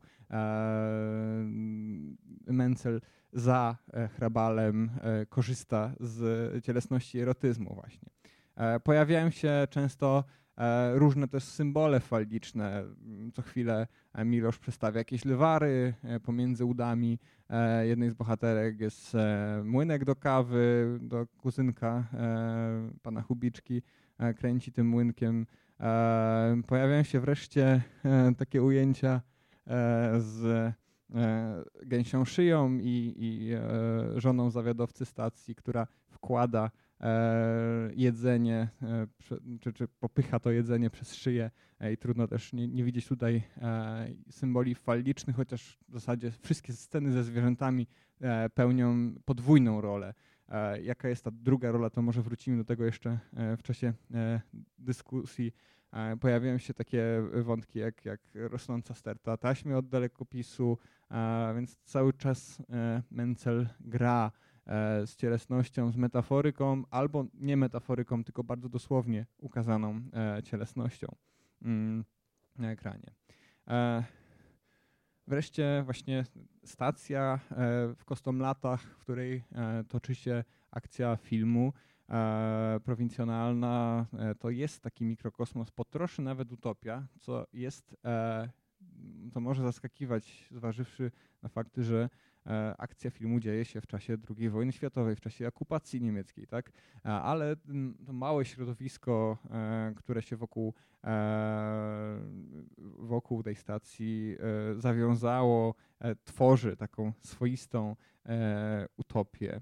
[SPEAKER 2] Menzel za Hrabalem korzysta z cielesności erotyzmu właśnie. Pojawiają się często różne też symbole faliczne. Co chwilę Milosz przedstawia jakieś lewary pomiędzy udami. Jednej z bohaterek jest młynek do kawy, do kuzynka pana Chubiczki, kręci tym młynkiem. Pojawiają się wreszcie takie ujęcia z gęsią szyją i, i żoną zawiadowcy stacji, która wkłada jedzenie, czy, czy popycha to jedzenie przez szyję i trudno też nie, nie widzieć tutaj symboli falicznych, chociaż w zasadzie wszystkie sceny ze zwierzętami pełnią podwójną rolę. Jaka jest ta druga rola, to może wrócimy do tego jeszcze w czasie dyskusji. Pojawiają się takie wątki jak, jak rosnąca sterta taśmy od dalekopisu, więc cały czas Menzel gra z cielesnością, z metaforyką, albo nie metaforyką, tylko bardzo dosłownie ukazaną cielesnością na ekranie. Wreszcie właśnie stacja w Kostomlatach, w której toczy się akcja filmu prowincjonalna, to jest taki mikrokosmos, po trosze nawet utopia, co jest, to może zaskakiwać, zważywszy na fakty, że akcja filmu dzieje się w czasie drugiej wojny światowej, w czasie okupacji niemieckiej, tak? Ale to małe środowisko, które się wokół, wokół tej stacji zawiązało, tworzy taką swoistą utopię.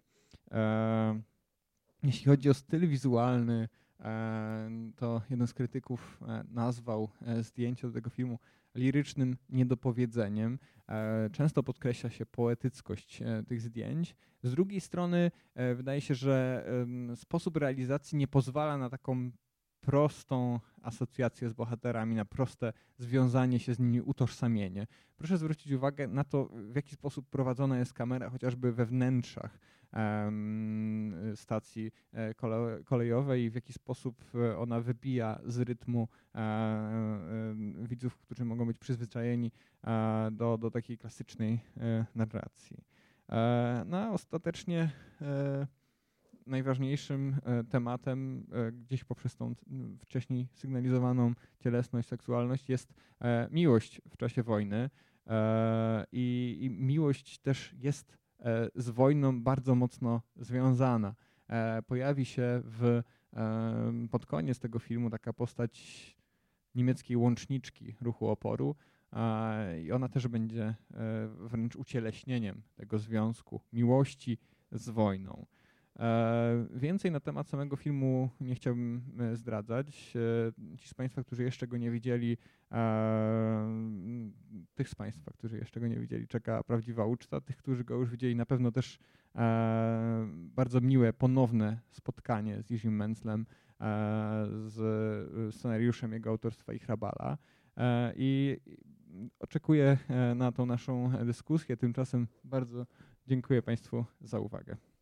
[SPEAKER 2] Jeśli chodzi o styl wizualny, to jeden z krytyków nazwał zdjęcia do tego filmu lirycznym niedopowiedzeniem. Często podkreśla się poetyckość tych zdjęć. Z drugiej strony wydaje się, że sposób realizacji nie pozwala na taką prostą asocjację z bohaterami, na proste związanie się z nimi, utożsamienie. Proszę zwrócić uwagę na to, w jaki sposób prowadzona jest kamera chociażby we wnętrzach um, stacji kole, kolejowej i w jaki sposób ona wybija z rytmu um, widzów, którzy mogą być przyzwyczajeni um, do, do takiej klasycznej um, narracji. Um, no a ostatecznie um, najważniejszym tematem gdzieś poprzez tą wcześniej sygnalizowaną cielesność, seksualność jest miłość w czasie wojny i, i miłość też jest z wojną bardzo mocno związana. Pojawi się w, pod koniec tego filmu taka postać niemieckiej łączniczki ruchu oporu i ona też będzie wręcz ucieleśnieniem tego związku miłości z wojną. Więcej na temat samego filmu nie chciałbym zdradzać. Ci z Państwa, którzy jeszcze go nie widzieli, tych z Państwa, którzy jeszcze go nie widzieli, czeka prawdziwa uczta. Tych, którzy go już widzieli, na pewno też bardzo miłe, ponowne spotkanie z Jiřím Menzlem, z scenariuszem jego autorstwa i Hrabala. I oczekuję na tą naszą dyskusję. Tymczasem bardzo dziękuję Państwu za uwagę.